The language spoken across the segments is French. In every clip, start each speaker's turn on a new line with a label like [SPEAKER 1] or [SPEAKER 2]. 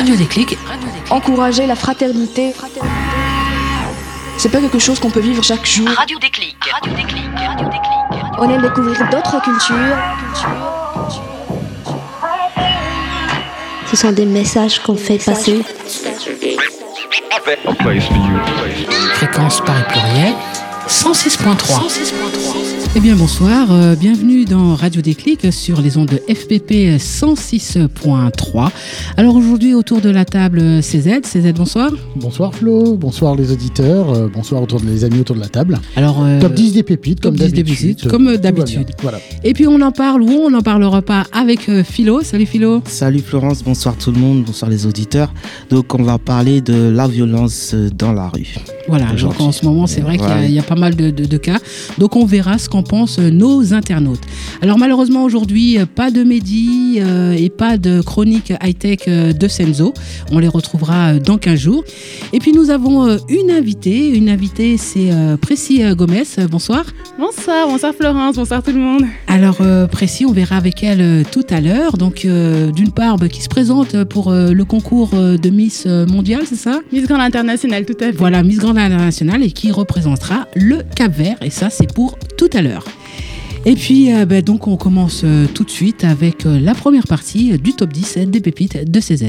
[SPEAKER 1] Radio Déclic.
[SPEAKER 2] Encourager la fraternité. C'est pas quelque chose qu'on peut vivre chaque jour.
[SPEAKER 1] Radio Déclic.
[SPEAKER 2] On aime découvrir d'autres cultures.
[SPEAKER 3] Ce sont des messages qu'on fait passer.
[SPEAKER 1] Fréquence Paris Pluriel, 106.3.
[SPEAKER 4] Eh bien bonsoir, bienvenue dans Radio Déclic sur les ondes de FPP 106.3. Alors aujourd'hui autour de la table CZ, bonsoir.
[SPEAKER 5] Bonsoir Flo, bonsoir les auditeurs, bonsoir les amis autour de la table.
[SPEAKER 4] Alors
[SPEAKER 5] top 10 des pépites comme d'habitude.
[SPEAKER 4] Voilà. Et puis on en parle ou on n'en parlera pas avec Philo. Salut Philo.
[SPEAKER 6] Salut Florence, bonsoir tout le monde, bonsoir les auditeurs. Donc on va parler de la violence dans la rue.
[SPEAKER 4] Voilà, donc en ce moment c'est vrai qu'il y a pas mal de cas. Donc on verra ce qu'en pensent nos internautes. Alors malheureusement aujourd'hui, pas de Mehdi et pas de chronique high-tech de Senzo. On les retrouvera dans 15 jours. Et puis nous avons une invitée, c'est Précy Gomez. Bonsoir.
[SPEAKER 7] Bonsoir Florence, bonsoir tout le monde.
[SPEAKER 4] Alors Précy, on verra avec elle tout à l'heure. Donc d'une part, qui se présente pour le concours de Miss Mondial, c'est ça ?
[SPEAKER 7] Miss Grande Internationale, tout à fait.
[SPEAKER 4] Voilà, Miss Grande Internationale et qui représentera le Cap-Vert. Et ça, c'est pour tout à l'heure. Et puis, donc, on commence tout de suite avec la première partie du top 10 des pépites de CZ.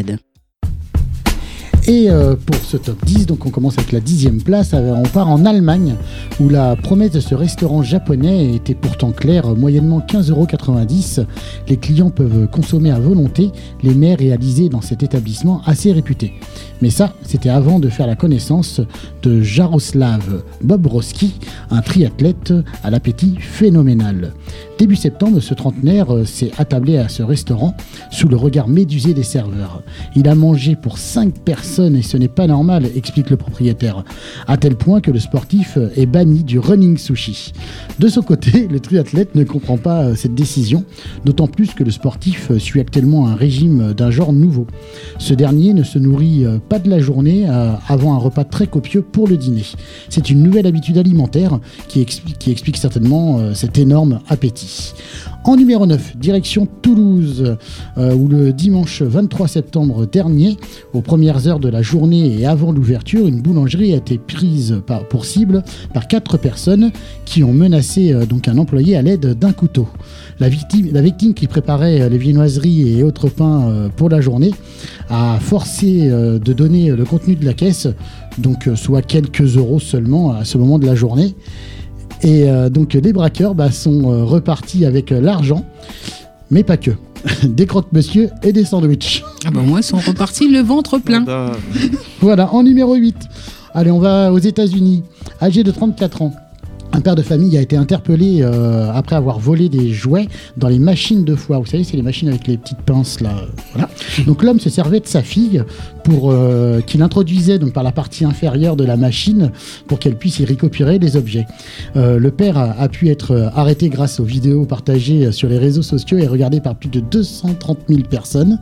[SPEAKER 5] Et pour ce top 10, donc on commence avec la 10e place. On part en Allemagne, où la promesse de ce restaurant japonais était pourtant claire, moyennement 15,90 €. Les clients peuvent consommer à volonté les mets réalisés dans cet établissement assez réputé. Mais ça, c'était avant de faire la connaissance de Jaroslav Bobrowski, un triathlète à l'appétit phénoménal. Début septembre, ce trentenaire s'est attablé à ce restaurant sous le regard médusé des serveurs. Il a mangé pour 5 personnes et ce n'est pas normal, explique le propriétaire, à tel point que le sportif est banni du running sushi. De son côté, le triathlète ne comprend pas cette décision, d'autant plus que le sportif suit actuellement un régime d'un genre nouveau. Ce dernier ne se nourrit pas de la journée avant un repas très copieux pour le dîner. C'est une nouvelle habitude alimentaire qui explique certainement cet énorme appétit. En numéro 9, direction Toulouse, où le dimanche 23 septembre dernier, aux premières heures de la journée et avant l'ouverture, une boulangerie a été prise pour cible par 4 personnes qui ont menacé donc un employé à l'aide d'un couteau. La victime qui préparait les viennoiseries et autres pains pour la journée a forcé de donner le contenu de la caisse, donc soit quelques euros seulement à ce moment de la journée. Et donc les braqueurs sont repartis avec l'argent, mais pas que. Des croque-monsieur et des sandwichs.
[SPEAKER 4] Ah bah moi, ils sont repartis le ventre plein.
[SPEAKER 5] Voilà, en numéro 8. Allez, on va aux États-Unis. Âgé de 34 ans. Un père de famille a été interpellé après avoir volé des jouets dans les machines de foire. Vous savez, c'est les machines avec les petites pinces là. Voilà. Donc l'homme se servait de sa fille pour qu'il introduisait donc par la partie inférieure de la machine pour qu'elle puisse y récupérer les objets. Le père a pu être arrêté grâce aux vidéos partagées sur les réseaux sociaux et regardées par plus de 230 000 personnes.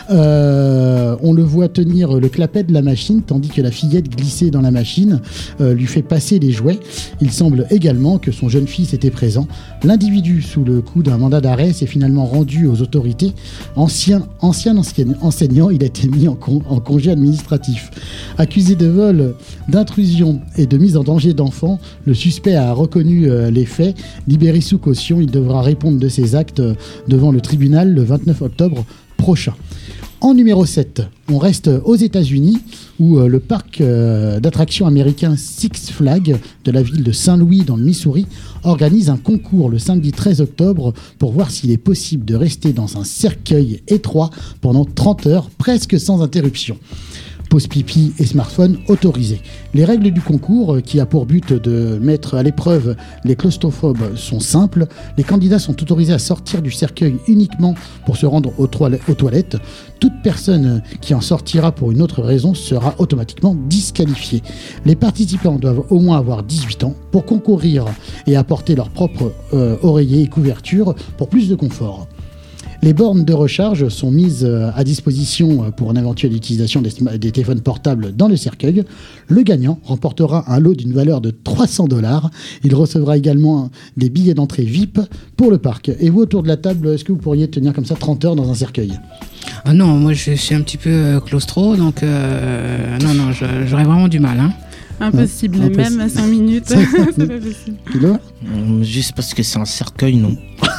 [SPEAKER 5] On le voit tenir le clapet de la machine tandis que la fillette glissée dans la machine lui fait passer les jouets. Il semble également que son jeune fils était présent. L'individu, sous le coup d'un mandat d'arrêt, s'est finalement rendu aux autorités. Ancien enseignant, il a été mis en congé administratif. Accusé de vol, d'intrusion et de mise en danger d'enfants, le suspect a reconnu les faits. Libéré sous caution, il devra répondre de ses actes devant le tribunal le 29 octobre prochain. En numéro 7, on reste aux États-Unis où le parc d'attractions américain Six Flags de la ville de Saint-Louis dans le Missouri organise un concours le samedi 13 octobre pour voir s'il est possible de rester dans un cercueil étroit pendant 30 heures, presque sans interruption. Pause pipi et smartphone autorisés. Les règles du concours, qui a pour but de mettre à l'épreuve les claustrophobes, sont simples. Les candidats sont autorisés à sortir du cercueil uniquement pour se rendre aux toilettes. Toute personne qui en sortira pour une autre raison sera automatiquement disqualifiée. Les participants doivent au moins avoir 18 ans pour concourir et apporter leur propre oreiller et couverture pour plus de confort. Les bornes de recharge sont mises à disposition pour une éventuelle utilisation des téléphones portables dans le cercueil. Le gagnant remportera un lot d'une valeur de $300. Il recevra également des billets d'entrée VIP pour le parc. Et vous, autour de la table, est-ce que vous pourriez tenir comme ça 30 heures dans un cercueil ?
[SPEAKER 4] Ah non, moi je suis un petit peu claustro, donc non, j'aurais vraiment du mal. Hein.
[SPEAKER 7] Impossible, même à 5 minutes, c'est pas possible.
[SPEAKER 5] Kilo ?
[SPEAKER 6] Juste parce que c'est un cercueil, non.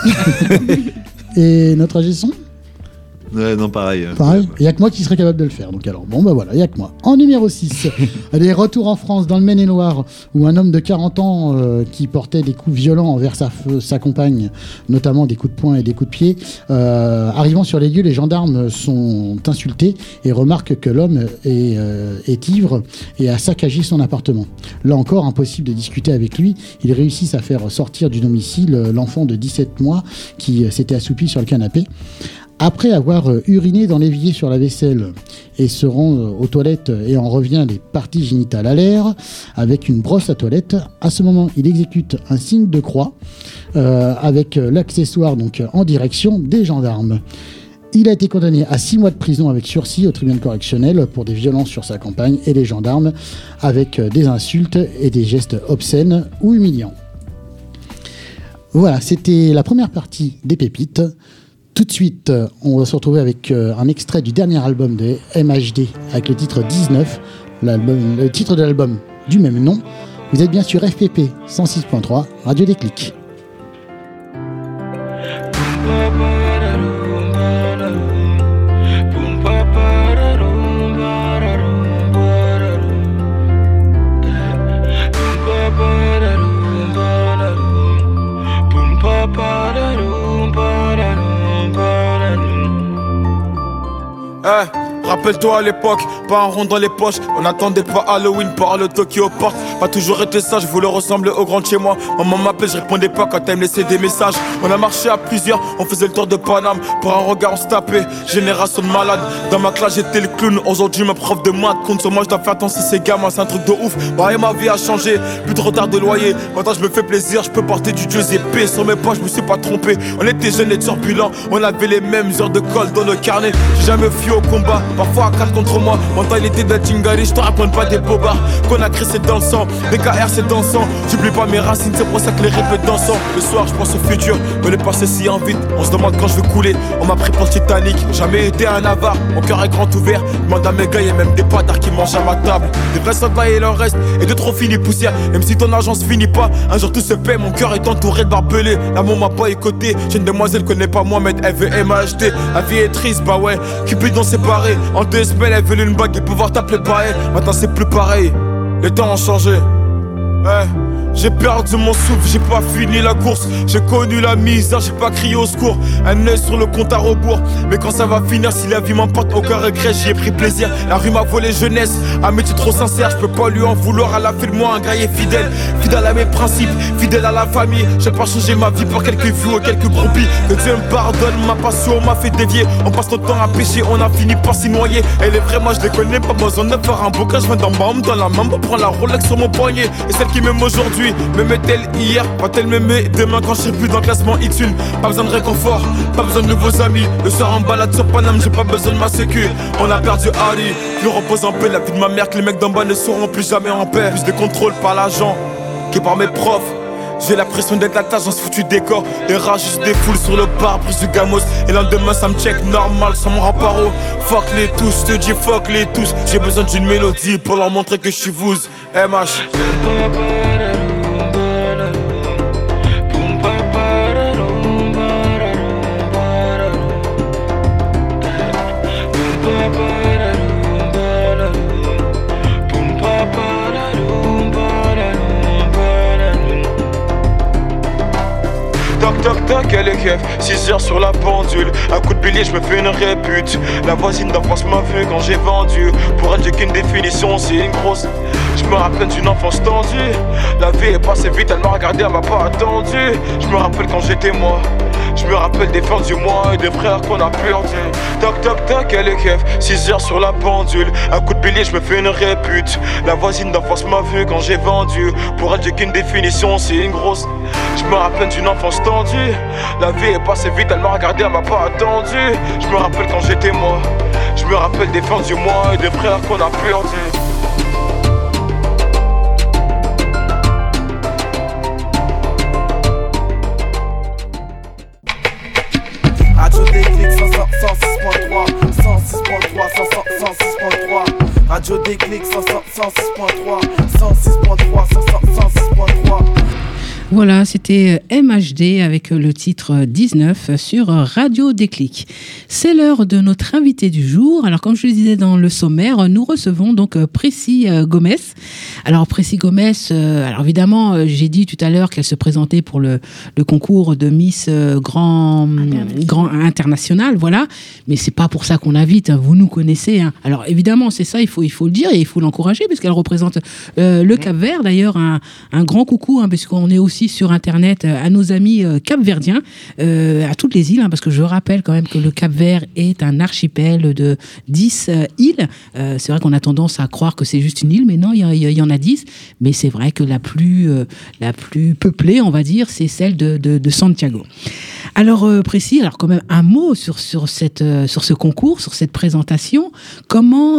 [SPEAKER 5] Et notre ingé son ?
[SPEAKER 8] Ouais, non, pareil.
[SPEAKER 5] Pareil, il n'y a que moi qui serais capable de le faire. Donc alors, bon, bah voilà, il n'y a que moi. En numéro 6, allez, retour en France, dans le Maine-et-Loire, où un homme de 40 ans qui portait des coups violents envers sa compagne, notamment des coups de poing et des coups de pied, arrivant sur les lieux, les gendarmes sont insultés et remarquent que l'homme est ivre et a saccagé son appartement. Là encore, impossible de discuter avec lui. Ils réussissent à faire sortir du domicile l'enfant de 17 mois qui s'était assoupi sur le canapé. Après avoir uriné dans l'évier sur la vaisselle et se rend aux toilettes et en revient les parties génitales à l'air avec une brosse à toilette, à ce moment, il exécute un signe de croix avec l'accessoire donc en direction des gendarmes. Il a été condamné à 6 mois de prison avec sursis au tribunal correctionnel pour des violences sur sa compagne et les gendarmes avec des insultes et des gestes obscènes ou humiliants. Voilà, c'était la première partie des pépites. Tout de suite, on va se retrouver avec un extrait du dernier album de MHD avec le titre 19, le titre de l'album du même nom. Vous êtes bien sur FPP 106.3, Radio Déclic.
[SPEAKER 9] Rappelle-toi à l'époque, pas un rond dans les poches. On n'attendait pas Halloween par le Tokyo Park. Pas toujours été sage, je voulais ressembler au grand de chez moi. Maman m'appelait, je répondais pas quand elle me laissait des messages. On a marché à plusieurs, on faisait le tour de Paname. Pour un regard on se tapait, génération de malades. Dans ma classe j'étais le clown, aujourd'hui ma prof de maths compte sur moi, je dois faire attention à ces gamins, c'est un truc de ouf. Bah et ma vie a changé, plus de retard de loyer. Maintenant je me fais plaisir, je peux porter du Giuseppe. Sur mes poches je me suis pas trompé, on était jeunes et turbulents. On avait les mêmes heures de colle dans le carnet. J'ai jamais fui au combat, parfois à 4 contre moi. Mental il était de Tingari, je te raconte pas des bobards. Qu'on a créé c'est dans le sang, BKR c'est dansant. J'oublie pas mes racines, c'est pour ça que les répètes dansant. Le soir je pense au futur, mais le passé si en vite. On se demande quand je veux couler, on m'a pris pour le Titanic. Jamais été un avare, mon cœur est grand ouvert. Demande à mes gars, y'a même des patards qui mangent à ma table. Des vrais soldats il en reste, et de trop finis poussière. Même si ton argent se finit pas, un jour tout se paie. Mon cœur est entouré de barbelés, l'amour m'a pas écouté. J'ai une demoiselle connaît pas moi, mais elle veut MHD. La vie est triste, bah ouais, Cupidon séparé. En 2 semaines elle veut une bague et pouvoir t'appeler pareil. Maintenant c'est plus pareil, les temps ont changé. Ouais. J'ai perdu mon souffle, j'ai pas fini la course. J'ai connu la misère, j'ai pas crié au secours. Un œil sur le compte à rebours. Mais quand ça va finir, si la vie m'emporte, aucun regret, j'y ai pris plaisir. La rue m'a volé jeunesse, un métier trop sincère. Je peux pas lui en vouloir, elle a fait de moi un guerrier fidèle. Fidèle à mes principes, fidèle à la famille. J'ai pas changé ma vie pour quelques vues ou quelques groupies. Que Dieu me pardonne, ma passion m'a fait dévier. On passe notre temps à pêcher, on a fini par s'y noyer. Elle est vraie, moi je les connais, pas besoin de faire un bouquin. Je viens d'en bas, dans la main pour prendre la Rolex sur mon poignet. Et celle qui m'aime aujourd'hui m'aimait-elle hier, va-t-elle m'aimer demain quand je serai plus dans le classement X1? Pas besoin de réconfort, pas besoin de nouveaux amis. Le soir en balade sur Paname, j'ai pas besoin de ma sécu. On a perdu Ali, plus repose en paix. La vie de ma mère que les mecs d'en bas ne seront plus jamais en paix. Plus de contrôle par l'agent que par mes profs. J'ai la pression d'être la tâche dans ce foutu décor. Les rats juste des foules sur le pare-brise du gamos. Et l'un demain ça me check normal sans mon rempart. Fuck les tous, je te dis fuck les tous. J'ai besoin d'une mélodie pour leur montrer que je suis vous. MH. Toc toc, elle est keuf, 6 heures sur la pendule. Un coup de billet, je me fais une répute. La voisine d'enfance m'a vu quand j'ai vendu. Pour elle, j'ai qu'une définition, c'est une grosse. Je me rappelle d'une enfance tendue. La vie est passée vite, elle m'a regardé, elle m'a pas attendu. Je me rappelle quand j'étais moi. Je me rappelle des fins du mois et des frères qu'on a perdus. Toc toc toc, elle est keuf, 6 heures sur la pendule. Un coup de bélier, je me fais une répute. La voisine d'enfance m'a vu quand j'ai vendu. Pour elle, j'ai qu'une définition, c'est une grosse. Je me rappelle d'une enfance tendue. La vie est passée vite, elle m'a regardé, elle m'a pas attendu. Je me rappelle quand j'étais moi. Je me rappelle des fins du mois et des frères qu'on a perdus.
[SPEAKER 10] Radio Déclic 106.3, 106.3, 106.3. Radio Déclic 106.3, 106.3, 106.3.
[SPEAKER 4] Voilà, c'était MHD avec le titre 19 sur Radio Déclic. C'est l'heure de notre invité du jour. Alors, comme je le disais dans le sommaire, nous recevons donc Précy Gomez. Alors, Précy Gomez, alors évidemment, j'ai dit tout à l'heure qu'elle se présentait pour le concours de Miss Grand International, voilà. Mais c'est pas pour ça qu'on l'invite, hein. Vous nous connaissez, hein. Alors, évidemment, c'est ça, il faut le dire et il faut l'encourager puisqu'elle représente le Cap-Vert. D'ailleurs, un grand coucou, hein, puisqu'on est aussi sur Internet à nos amis capverdiens, à toutes les îles, hein, parce que je rappelle quand même que le Cap-Vert est un archipel de 10 îles. C'est vrai qu'on a tendance à croire que c'est juste une île, mais non, il y en a 10. Mais c'est vrai que la plus peuplée, on va dire, c'est celle de Santiago. Alors, Précy, alors quand même un mot sur ce concours, sur cette présentation. Comment,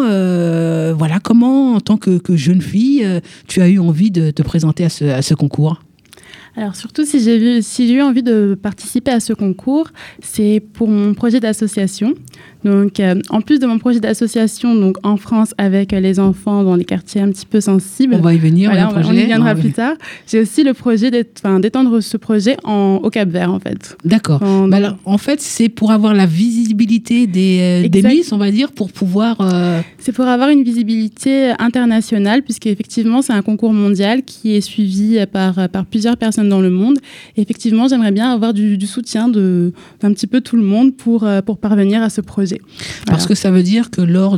[SPEAKER 4] en tant que jeune fille, tu as eu envie de te présenter à ce concours ?
[SPEAKER 7] Alors surtout, si j'ai eu envie de participer à ce concours, c'est pour mon projet d'association. Donc, en plus de mon projet d'association donc en France avec les enfants dans les quartiers un petit peu sensibles.
[SPEAKER 4] On va y venir,
[SPEAKER 7] voilà, on y viendra plus tard. J'ai aussi le projet d'étendre ce projet au Cap-Vert, en fait.
[SPEAKER 4] D'accord. Alors, en fait, c'est pour avoir la visibilité des Miss, on va dire, pour pouvoir...
[SPEAKER 7] C'est pour avoir une visibilité internationale, puisqu'effectivement, c'est un concours mondial qui est suivi par plusieurs personnes dans le monde. Et effectivement, j'aimerais bien avoir du soutien d'un petit peu tout le monde pour parvenir à ce projet.
[SPEAKER 4] Parce que ça veut dire que lors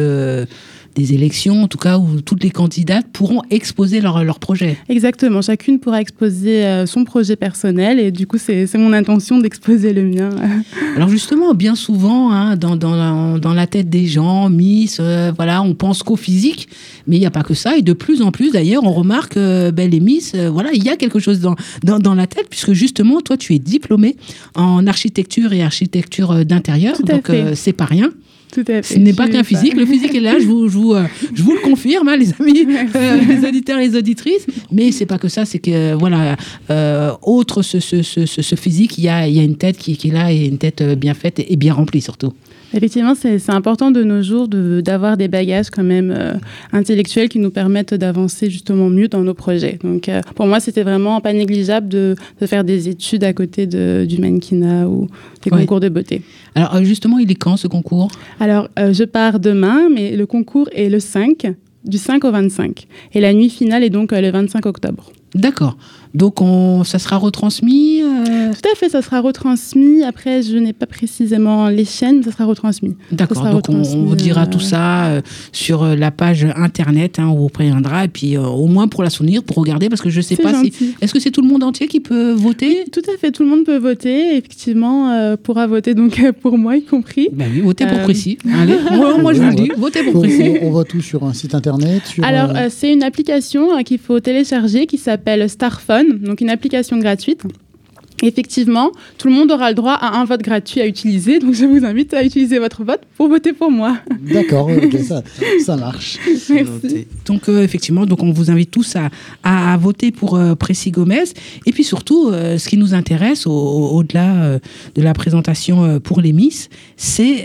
[SPEAKER 4] des élections, en tout cas, où toutes les candidates pourront exposer leur projet.
[SPEAKER 7] Exactement. Chacune pourra exposer son projet personnel et du coup, c'est mon intention d'exposer le mien.
[SPEAKER 4] Alors justement, bien souvent, hein, dans la tête des gens, Miss, on pense qu'au physique, mais il n'y a pas que ça. Et de plus en plus, d'ailleurs, on remarque les Miss, il y a quelque chose dans la tête, puisque justement, toi, tu es diplômée en architecture et architecture d'intérieur. Donc, c'est pas rien.
[SPEAKER 7] Tout à fait.
[SPEAKER 4] Ce n'est pas qu'un physique. Le physique est là, je vous le confirme, hein, les amis, les auditeurs et les auditrices. Mais c'est pas que ça, c'est que, outre ce physique, il y a une tête qui est là et une tête bien faite et bien remplie surtout.
[SPEAKER 7] Effectivement, c'est important de nos jours d'avoir des bagages quand même intellectuels qui nous permettent d'avancer justement mieux dans nos projets. Donc, pour moi, c'était vraiment pas négligeable de faire des études à côté du mannequinat ou des concours de beauté.
[SPEAKER 4] Alors, justement, il est quand ce concours ?
[SPEAKER 7] Alors, je pars demain, mais le concours est le 5, du 5 au 25. Et la nuit finale est donc le 25 octobre.
[SPEAKER 4] D'accord. Donc, ça sera retransmis
[SPEAKER 7] Tout à fait, ça sera retransmis. Après, je n'ai pas précisément les chaînes, mais ça sera retransmis.
[SPEAKER 4] D'accord, donc on vous dira tout ça sur la page Internet, hein, où on préviendra. Et puis, au moins pour la souvenir, pour regarder, parce que je ne sais pas si... Est-ce que c'est tout le monde entier qui peut voter ?
[SPEAKER 7] Oui, tout à fait, tout le monde peut voter. Effectivement, pourra voter donc pour moi, y compris.
[SPEAKER 4] Ben oui, votez pour Précy. Allez, moi je vous le dis, votez pour Précy.
[SPEAKER 5] On vote tout sur un site Internet
[SPEAKER 7] Alors, c'est une application qu'il faut télécharger qui s'appelle Starphone. Donc une application gratuite. Effectivement, tout le monde aura le droit à un vote gratuit à utiliser. Donc, je vous invite à utiliser votre vote pour voter pour moi.
[SPEAKER 5] D'accord, okay, ça marche.
[SPEAKER 7] Merci.
[SPEAKER 4] Donc, effectivement, on vous invite tous à voter pour Précy Gomez. Et puis surtout, ce qui nous intéresse, au-delà de la présentation pour les Miss, c'est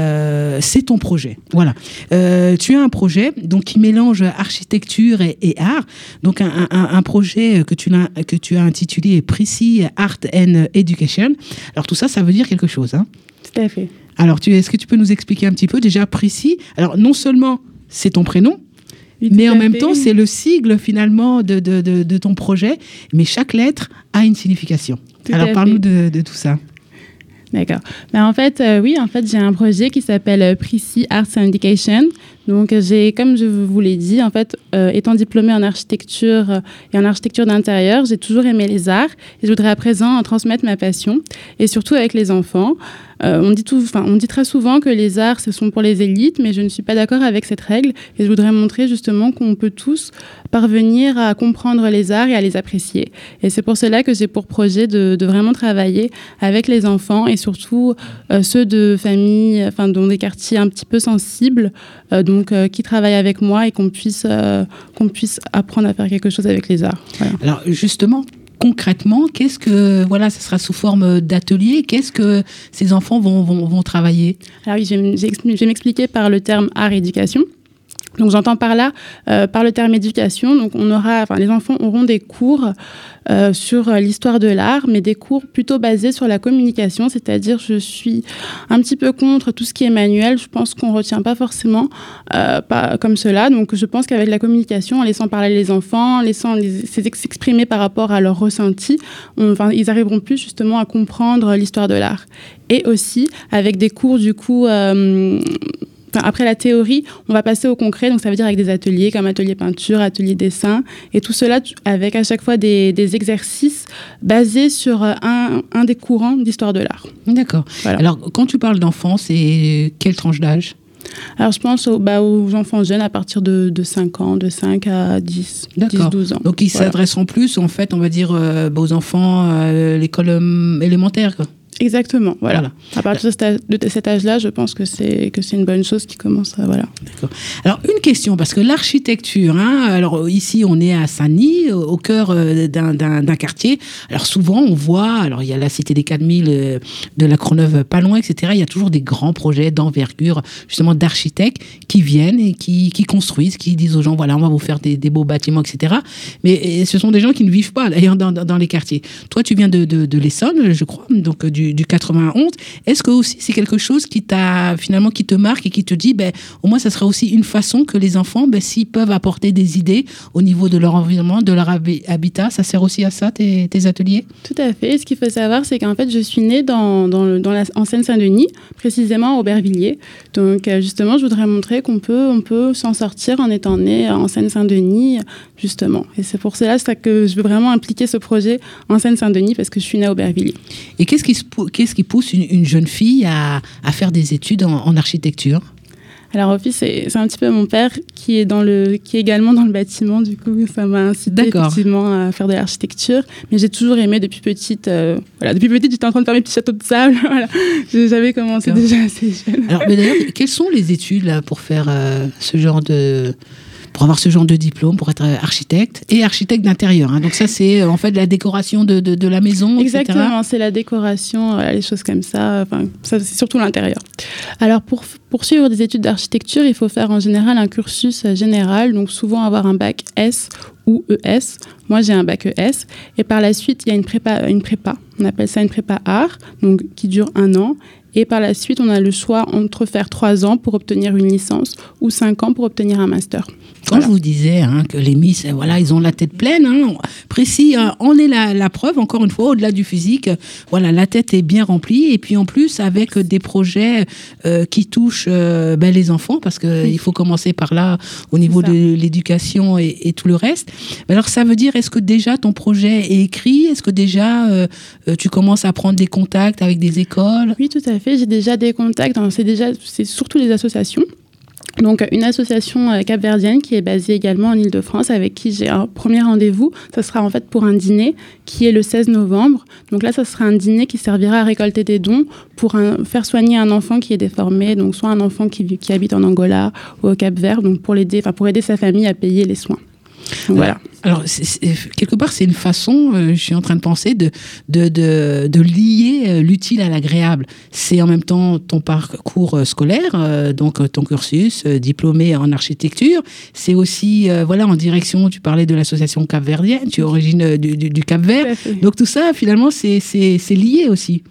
[SPEAKER 4] ton projet. Voilà. Tu as un projet qui mélange architecture et art. Donc, un projet que tu as intitulé Précy Art and Education. Alors tout ça veut dire quelque chose, hein ?
[SPEAKER 7] Tout à fait.
[SPEAKER 4] Alors est-ce que tu peux nous expliquer un petit peu déjà Précy ? Alors non seulement c'est ton prénom, mais en même temps c'est le sigle finalement de ton projet, mais chaque lettre a une signification. Alors parle-nous de tout ça.
[SPEAKER 7] D'accord. En fait, j'ai un projet qui s'appelle Précy Arts and Education. Donc, comme je vous l'ai dit, en fait, étant diplômée en architecture et en architecture d'intérieur, j'ai toujours aimé les arts et je voudrais à présent transmettre ma passion, et surtout avec les enfants. On dit très souvent que les arts, ce sont pour les élites, mais je ne suis pas d'accord avec cette règle et je voudrais montrer justement qu'on peut tous parvenir à comprendre les arts et à les apprécier. Et c'est pour cela que j'ai pour projet de vraiment travailler avec les enfants et surtout ceux de familles, dans des quartiers un petit peu sensibles, qui travaillent avec moi et qu'on puisse apprendre à faire quelque chose avec les arts. Voilà.
[SPEAKER 4] Alors justement, concrètement, qu'est-ce que, ça sera sous forme d'atelier, qu'est-ce que ces enfants vont travailler? Alors oui,
[SPEAKER 7] je vais m'expliquer par le terme art et éducation. Donc j'entends par là, par le terme éducation, donc les enfants auront des cours sur l'histoire de l'art, mais des cours plutôt basés sur la communication, c'est-à-dire je suis un petit peu contre tout ce qui est manuel, je pense qu'on ne retient pas forcément pas comme cela, donc je pense qu'avec la communication, en laissant parler les enfants, en laissant s'exprimer par rapport à leurs ressentis, ils arriveront plus justement à comprendre l'histoire de l'art. Et aussi avec des cours du coup... après la théorie, on va passer au concret, donc ça veut dire avec des ateliers comme atelier peinture, atelier dessin, et tout cela avec à chaque fois des exercices basés sur un des courants d'histoire de l'art.
[SPEAKER 4] D'accord. Voilà. Alors, quand tu parles d'enfants, c'est quelle tranche d'âge ?
[SPEAKER 7] Alors, je pense aux enfants jeunes à partir de 5 ans, de 5 à 10, 12 ans.
[SPEAKER 4] Donc, ils s'adresseront plus, en fait, on va dire, aux enfants l'école élémentaire, quoi.
[SPEAKER 7] Exactement, voilà. À partir de cet âge-là, je pense que c'est une bonne chose qui commence à... Voilà.
[SPEAKER 4] D'accord. Alors, une question, parce que l'architecture, alors ici, on est à Saint-Denis, au cœur d'un quartier. Alors, souvent, on voit, alors il y a la Cité des 4000 de la Courneuve pas loin, etc. Il y a toujours des grands projets d'envergure, justement, d'architectes qui viennent et qui construisent, qui disent aux gens, voilà, on va vous faire des beaux bâtiments, etc. Mais ce sont des gens qui ne vivent pas, d'ailleurs, dans les quartiers. Toi, tu viens de l'Essonne, je crois, donc du 91. Est-ce que aussi c'est quelque chose qui te marque et qui te dit, au moins ça sera aussi une façon que les enfants, s'ils peuvent apporter des idées au niveau de leur environnement, de leur habitat, ça sert aussi à ça, tes ateliers?
[SPEAKER 7] Tout à fait. Ce qu'il faut savoir, c'est qu'en fait, je suis née en Seine-Saint-Denis, précisément à Aubervilliers. Donc, justement, je voudrais montrer qu'on peut s'en sortir en étant né en Seine-Saint-Denis, justement. Et c'est pour cela que je veux vraiment impliquer ce projet en Seine-Saint-Denis, parce que je suis née à Aubervilliers.
[SPEAKER 4] Et qu'est-ce qui pousse une jeune fille à faire des études en architecture?
[SPEAKER 7] Alors, au fait, c'est un petit peu mon père qui est également dans le bâtiment. Du coup, ça m'a incité effectivement à faire de l'architecture. Mais j'ai toujours aimé depuis petite. Depuis petite, j'étais en train de faire mes petits châteaux de sable. Voilà. J'avais commencé déjà assez jeune.
[SPEAKER 4] Alors, mais d'ailleurs, quelles sont les études là, pour faire pour avoir ce genre de diplôme, pour être architecte et architecte d'intérieur. Donc ça, c'est en fait la décoration de la maison,
[SPEAKER 7] exactement,
[SPEAKER 4] etc.
[SPEAKER 7] C'est la décoration, les choses comme ça. Ça, c'est surtout l'intérieur. Alors, pour poursuivre des études d'architecture, il faut faire en général un cursus général, donc souvent avoir un bac S ou ES. Moi, j'ai un bac ES. Et par la suite, il y a une prépa. On appelle ça une prépa art, donc qui dure 1 an. Et par la suite, on a le choix entre faire 3 ans pour obtenir une licence ou 5 ans pour obtenir un master.
[SPEAKER 4] Quand je vous disais que les Miss, ils ont la tête pleine, précis, on est la preuve, encore une fois, au-delà du physique, la tête est bien remplie. Et puis en plus, avec des projets qui touchent les enfants, parce qu'il faut commencer par là, au niveau de l'éducation et tout le reste. Alors ça veut dire, est-ce que déjà ton projet est écrit? Est-ce que déjà tu commences à prendre des contacts avec des écoles?
[SPEAKER 7] Oui, tout à fait. J'ai déjà des contacts. C'est surtout les associations. Donc, une association capverdienne qui est basée également en Ile-de-France, avec qui j'ai un premier rendez-vous. Ça sera en fait pour un dîner qui est le 16 novembre. Donc là, ça sera un dîner qui servira à récolter des dons pour faire soigner un enfant qui est déformé. Donc, soit un enfant qui habite en Angola ou au Cap-Vert, donc pour aider sa famille à payer les soins. Donc, voilà.
[SPEAKER 4] Alors, quelque part, c'est une façon, je suis en train de penser, de lier l'utile à l'agréable. C'est en même temps ton parcours scolaire, donc ton cursus, diplômé en architecture. C'est aussi, en direction, tu parlais de l'association capverdienne, tu es origine du Cap-Vert. Donc tout ça, finalement, c'est lié aussi.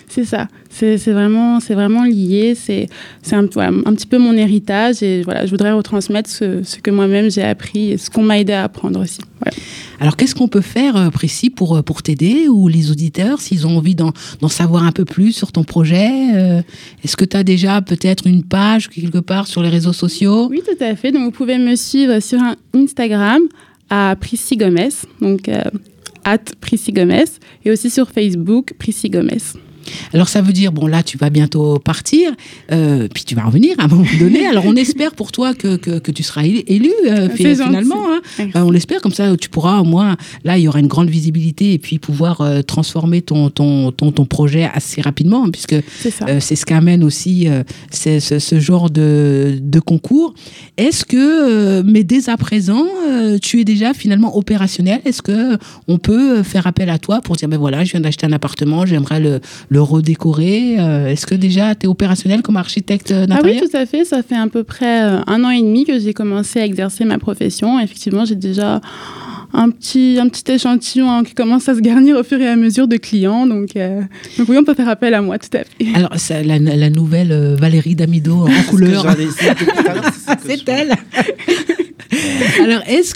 [SPEAKER 7] C'est ça. C'est vraiment lié. C'est un petit peu mon héritage. Et voilà, je voudrais retransmettre ce que moi-même j'ai appris et ce qu'on m'a aidé à apprendre aussi. Voilà.
[SPEAKER 4] Alors, qu'est-ce qu'on peut faire, Priscy, pour t'aider, ou les auditeurs, s'ils ont envie d'en savoir un peu plus sur ton projet? Est-ce que tu as déjà peut-être une page quelque part sur les réseaux sociaux?
[SPEAKER 7] Oui, tout à fait. Donc, vous pouvez me suivre sur Instagram à Priscy Gomez, donc @Priscy Gomez, et aussi sur Facebook, Priscy Gomez.
[SPEAKER 4] Alors ça veut dire, bon là tu vas bientôt partir, puis tu vas revenir à un moment donné, alors on espère pour toi que tu seras élu finalement, hein. On l'espère, comme ça tu pourras au moins, là il y aura une grande visibilité et puis pouvoir transformer ton projet assez rapidement, hein, puisque c'est ce qu'amène aussi ce genre de concours. Est-ce que, mais dès à présent, tu es déjà finalement opérationnel? Est-ce qu'on peut faire appel à toi pour dire, ben voilà, je viens d'acheter un appartement, j'aimerais le redécorer? Est-ce que déjà tu es opérationnel comme architecte d'intérieur?
[SPEAKER 7] Ah oui, tout à fait. Ça fait à peu près 1 an et demi que j'ai commencé à exercer ma profession. Effectivement, j'ai déjà un petit échantillon qui commence à se garnir au fur et à mesure de clients. Donc oui, on peut faire appel à moi, tout à fait.
[SPEAKER 4] Alors, la nouvelle Valérie Damido en couleur. C'est elle. Alors, est-ce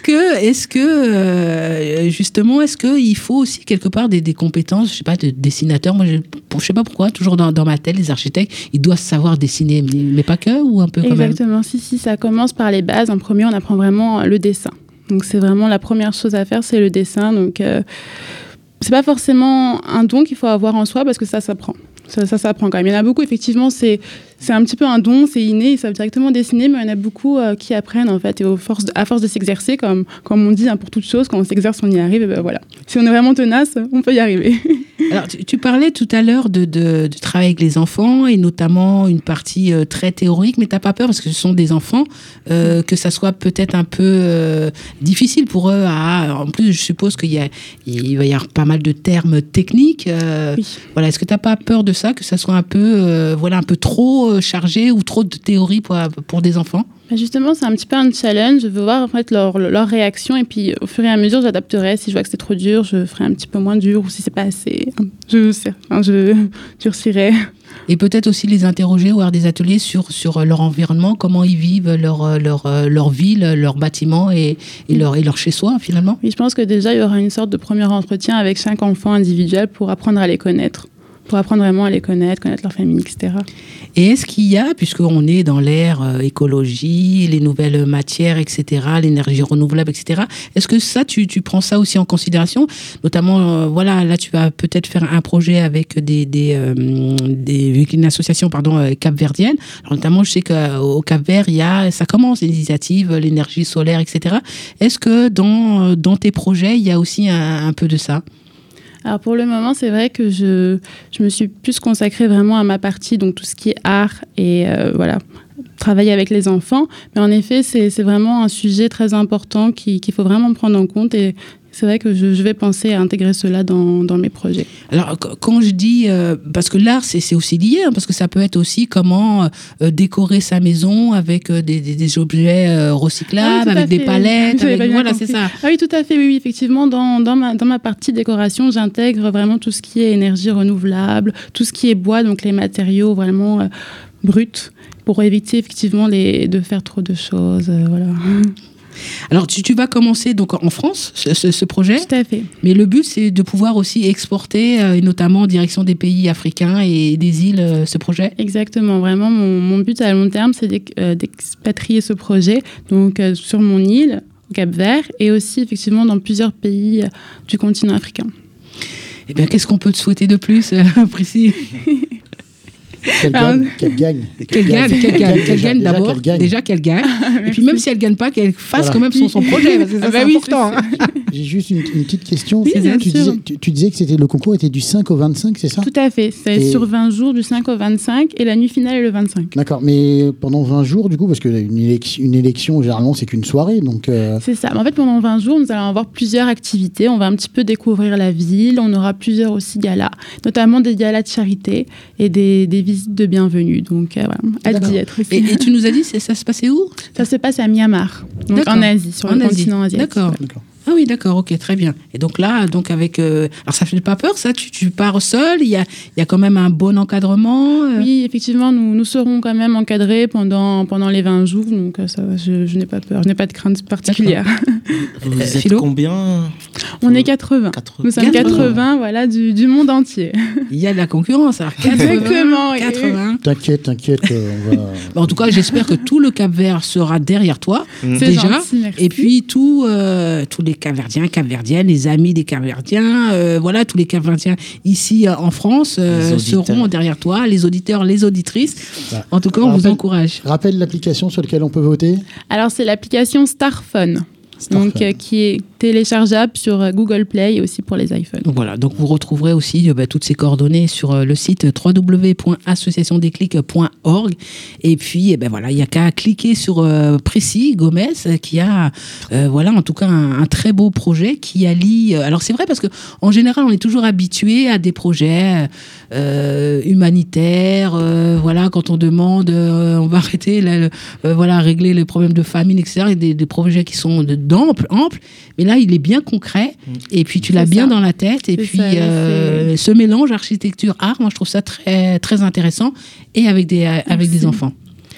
[SPEAKER 4] que justement, est-ce qu'il faut aussi quelque part des compétences, je sais pas, de dessinateur? Moi, je sais pas pourquoi, toujours dans ma tête, les architectes, ils doivent savoir dessiner, mais pas que, ou un peu quand même?
[SPEAKER 7] Exactement, si, ça commence par les bases. En premier, on apprend vraiment le dessin. Donc, c'est vraiment la première chose à faire, c'est le dessin. Donc, c'est pas forcément un don qu'il faut avoir en soi, parce que ça s'apprend. Ça s'apprend quand même. Il y en a beaucoup, effectivement, c'est un petit peu un don, c'est inné, ils savent directement dessiner, mais il y en a beaucoup qui apprennent, en fait, et à force de s'exercer, comme on dit, hein, pour toute chose, quand on s'exerce, on y arrive, et ben voilà. Si on est vraiment tenace, on peut y arriver.
[SPEAKER 4] Alors, tu parlais tout à l'heure de travailler avec les enfants, et notamment une partie très théorique, mais t'as pas peur, parce que ce sont des enfants, que ça soit peut-être un peu difficile pour eux en plus, je suppose qu'il va y avoir pas mal de termes techniques.
[SPEAKER 7] Oui.
[SPEAKER 4] Voilà, est-ce que t'as pas peur de ça, que ça soit un peu, un peu trop chargé ou trop de théorie pour des enfants?
[SPEAKER 7] Justement, c'est un petit peu un challenge. Je veux voir en fait leur réaction, et puis au fur et à mesure, j'adapterai. Si je vois que c'est trop dur, je ferai un petit peu moins dur, ou si c'est pas assez, je durcirai.
[SPEAKER 4] Et peut-être aussi les interroger ou avoir des ateliers sur leur environnement, comment ils vivent leur ville, leur bâtiment et leur chez-soi finalement.
[SPEAKER 7] Oui, je pense que déjà, il y aura une sorte de premier entretien avec chaque enfant individuel pour apprendre à les connaître. Pour apprendre vraiment à les connaître leur famille, etc.
[SPEAKER 4] Et est-ce qu'il y a, puisqu'on est dans l'ère écologie, les nouvelles matières, etc., l'énergie renouvelable, etc., est-ce que ça, tu prends ça aussi en considération? Notamment, là, tu vas peut-être faire un projet avec une association cap-verdienne. Alors, notamment, je sais qu'au Cap-Vert, ça commence les initiatives, l'énergie solaire, etc. Est-ce que dans tes projets, il y a aussi un peu de ça?
[SPEAKER 7] Alors pour le moment, c'est vrai que je me suis plus consacrée vraiment à ma partie, donc tout ce qui est art et travailler avec les enfants. Mais en effet, c'est vraiment un sujet très important qu'il faut vraiment prendre en compte, et c'est vrai que je vais penser à intégrer cela dans mes projets. Alors,
[SPEAKER 4] quand je dis... parce que l'art, c'est aussi lié, hein, parce que ça peut être aussi comment décorer sa maison avec des objets recyclables, avec des palettes, c'est ça.
[SPEAKER 7] Ah oui, tout à fait, oui, effectivement. Dans ma partie décoration, j'intègre vraiment tout ce qui est énergie renouvelable, tout ce qui est bois, donc les matériaux vraiment bruts, pour éviter effectivement de faire trop de choses. Voilà.
[SPEAKER 4] Alors, tu vas commencer donc en France, ce projet.
[SPEAKER 7] Tout à fait.
[SPEAKER 4] Mais le but, c'est de pouvoir aussi exporter, et notamment en direction des pays africains et des îles, ce projet.
[SPEAKER 7] Exactement. Vraiment, mon but à long terme, c'est d'expatrier ce projet donc, sur mon île, au Cap-Vert, et aussi effectivement dans plusieurs pays du continent africain.
[SPEAKER 4] Eh bien, qu'est-ce qu'on peut te souhaiter de plus, Priscy?
[SPEAKER 5] Qu'elle gagne d'abord.
[SPEAKER 4] Déjà qu'elle gagne. Et puis même si elle ne gagne pas, qu'elle fasse quand même son projet. Parce que ça, c'est important.
[SPEAKER 5] J'ai juste une petite question. Oui, tu disais que le concours était du 5 au 25, c'est ça?
[SPEAKER 7] Tout à fait. C'est sur 20 jours, du 5 au 25, et la nuit finale est le 25.
[SPEAKER 5] D'accord. Mais pendant 20 jours, du coup, parce qu'une élection, généralement, c'est qu'une soirée. Donc
[SPEAKER 7] C'est ça. Mais en fait, pendant 20 jours, nous allons avoir plusieurs activités. On va un petit peu découvrir la ville. On aura plusieurs aussi galas, notamment des galas de charité et des visites de bienvenue. Donc, hâte d'y être aussi.
[SPEAKER 4] Et tu nous as dit, ça se passait où?
[SPEAKER 7] Ça se passe à Myanmar, donc en Asie, sur le continent asiatique.
[SPEAKER 4] D'accord. Ah oui, d'accord, ok, très bien. Et donc là, avec... alors ça fait pas peur, ça? Tu pars seul? Il y a quand même un bon encadrement?
[SPEAKER 7] Oui, effectivement, nous serons quand même encadrés pendant les 20 jours, donc ça, je n'ai pas peur, je n'ai pas de crainte particulière.
[SPEAKER 6] Vous êtes combien?
[SPEAKER 7] On est 80. Nous sommes 80, voilà, du monde entier.
[SPEAKER 4] Il y a de la concurrence, alors 80. 80.
[SPEAKER 5] T'inquiète, on va...
[SPEAKER 4] En tout cas, j'espère que tout le Cap-Vert sera derrière toi,
[SPEAKER 7] C'est
[SPEAKER 4] déjà.
[SPEAKER 7] gentil, merci.
[SPEAKER 4] Et puis, tous les Cap-Verdiens, Cap-Verdiennes, les amis des Cap-Verdiens, tous les Cap-Verdiens ici en France seront derrière toi, les auditeurs, les auditrices. En tout cas, on vous encourage.
[SPEAKER 5] Rappelle l'application sur laquelle on peut voter.
[SPEAKER 7] Alors, c'est l'application Starphone. Donc, qui est téléchargeable sur Google Play et aussi pour les iPhones.
[SPEAKER 4] Voilà, donc vous retrouverez aussi toutes ces coordonnées sur le site www.associationdesclics.org. Et puis, il n'y a qu'à cliquer sur Précis Gomez qui a, en tout cas, un très beau projet qui allie. Alors, c'est vrai parce qu'en général, on est toujours habitué à des projets humanitaires. Quand on demande, on va arrêter, régler les problèmes de famine, etc. Et des projets qui sont amples, mais là il est bien concret et puis tu l'as bien dans la tête et puis ce mélange architecture-art, moi je trouve ça très, très intéressant et avec des enfants. Philo ?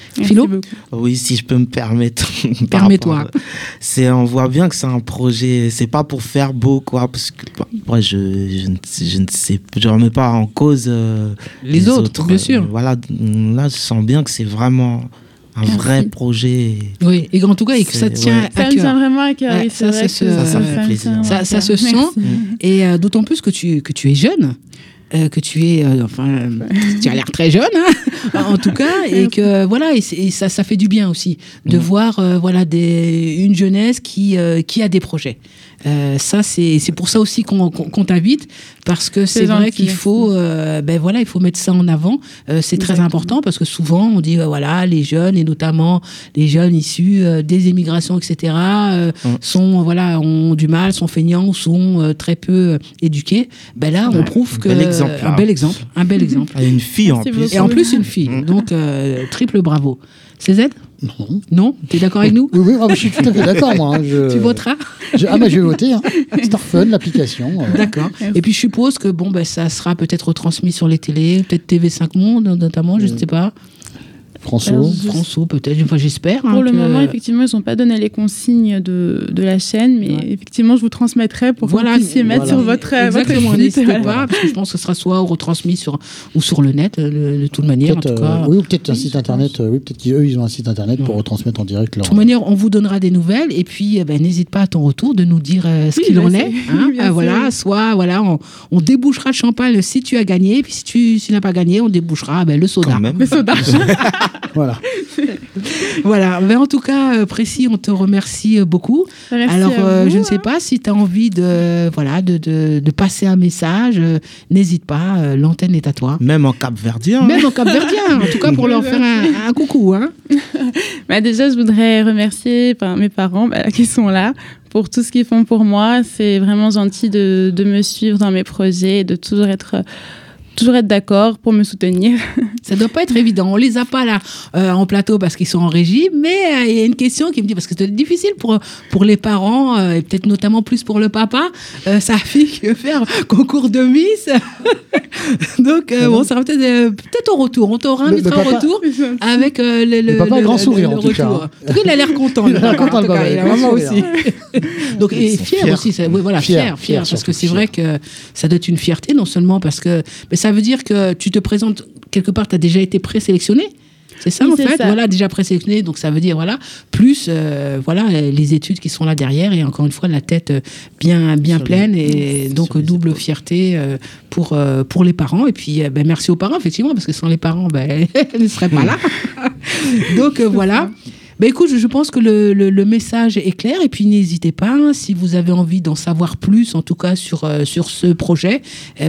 [SPEAKER 6] Oui, si je peux me permettre.
[SPEAKER 4] Permets-toi.
[SPEAKER 6] On voit bien que c'est un projet, c'est pas pour faire beau, quoi, parce que moi, je ne sais, je remets pas en cause
[SPEAKER 4] les autres, bien sûr.
[SPEAKER 6] Là, je sens bien que c'est vraiment un vrai projet.
[SPEAKER 4] Oui, et en tout cas, et que ça tient à cœur.
[SPEAKER 7] Ça me tient vraiment à cœur.
[SPEAKER 4] Ouais, ça fait plaisir. Ça se sent. Et d'autant plus que tu es jeune. Que tu es, tu as l'air très jeune, en tout cas, et que et ça fait du bien aussi de voir, une jeunesse qui a des projets. Ça, c'est pour ça aussi qu'on t'invite, parce que c'est vrai qu'il faut, il faut mettre ça en avant. C'est très important parce que souvent on dit, les jeunes et notamment les jeunes issus des émigrations, etc. ont du mal, sont feignants, sont très peu éduqués. Là, on prouve que un bel exemple.
[SPEAKER 6] Et une fille en plus.
[SPEAKER 4] Et en plus une fille. Donc triple bravo. CZ ? Non, t'es d'accord avec nous ?
[SPEAKER 5] Oui, je suis tout à fait d'accord, moi.
[SPEAKER 4] Tu voteras ?
[SPEAKER 5] Je vais voter. Starphone, l'application.
[SPEAKER 4] D'accord. Et puis je suppose que ça sera peut-être retransmis sur les télés, peut-être TV5 Monde notamment, je ne sais pas. François, peut-être, j'espère.
[SPEAKER 7] Pour le moment, effectivement, ils n'ont pas donné les consignes de la chaîne, mais effectivement, je vous transmettrai pour que vous puissiez mettre sur votre
[SPEAKER 4] Exactement, n'hésitez pas, parce que je pense que ce sera soit retransmis sur le net, de toute manière, en tout cas.
[SPEAKER 5] Oui, ou peut-être un site internet, peut-être qu'eux, ils ont un site internet pour retransmettre en direct.
[SPEAKER 4] De toute manière, on vous donnera des nouvelles, et puis n'hésite pas à ton retour de nous dire ce qu'il en est. Soit on débouchera le champagne si tu as gagné, puis si tu n'as pas gagné, on débouchera le soda.
[SPEAKER 7] Le soda.
[SPEAKER 4] Voilà. Mais en tout cas, Précis, on te remercie beaucoup.
[SPEAKER 7] Merci.
[SPEAKER 4] Alors, je ne sais pas si tu as envie de passer un message. N'hésite pas, l'antenne est à toi.
[SPEAKER 6] Même en Cap-Verdien.
[SPEAKER 4] En tout cas, pour leur faire un coucou.
[SPEAKER 7] Déjà, je voudrais remercier mes parents qui sont là pour tout ce qu'ils font pour moi. C'est vraiment gentil de me suivre dans mes projets et de toujours être d'accord pour me soutenir.
[SPEAKER 4] Ça doit pas être évident. On les a pas là en plateau parce qu'ils sont en régie, mais il y a une question qui me dit, parce que c'est difficile pour les parents, et peut-être notamment plus pour le papa, sa fille qui veut faire concours de Miss. Donc ça sera peut-être au retour. On t'aura invité au retour avec le
[SPEAKER 5] papa a grand sourire en tout cas.
[SPEAKER 4] En tout cas, il a l'air content. Il a vraiment aussi. Donc et fier aussi. Fier parce que c'est vrai que ça doit être une fierté, non seulement parce que ça veut dire que tu te présentes quelque part, tu as déjà été présélectionné. C'est ça, en fait. Ça. Déjà présélectionné, donc ça veut dire, plus les études qui sont là derrière, et encore une fois, la tête bien pleine, et donc double fierté pour les parents. Et puis, merci aux parents, effectivement, parce que sans les parents, ils ne seraient pas là. Donc, voilà. Écoute, je pense que le message est clair, et puis n'hésitez pas, si vous avez envie d'en savoir plus, en tout cas sur ce projet,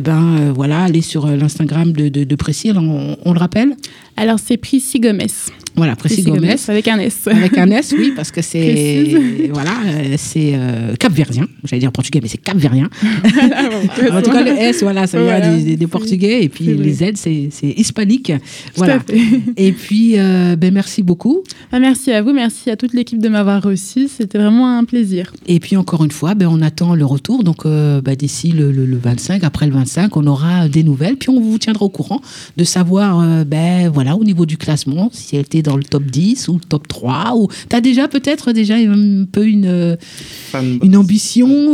[SPEAKER 4] allez sur l'Instagram de Précis, on le rappelle.
[SPEAKER 7] Alors c'est Précis Gomez.
[SPEAKER 4] Voilà, Précy Gomes.
[SPEAKER 7] Avec un S.
[SPEAKER 4] Avec un S, oui, parce que c'est voilà, c'est capverdien. J'allais dire portugais, mais c'est capverdien. En tout cas, le S, voilà, ça vient des Portugais, et puis les Z, c'est hispanique. Voilà. Et puis, merci beaucoup.
[SPEAKER 7] Merci à vous, merci à toute l'équipe de m'avoir reçu. C'était vraiment un plaisir.
[SPEAKER 4] Et puis encore une fois, on attend le retour. Donc d'ici le 25, après le 25, on aura des nouvelles. Puis on vous tiendra au courant de savoir, voilà, au niveau du classement, si elle était dans le top 10 ou le top 3, ou t'as déjà peut-être un peu une ambition,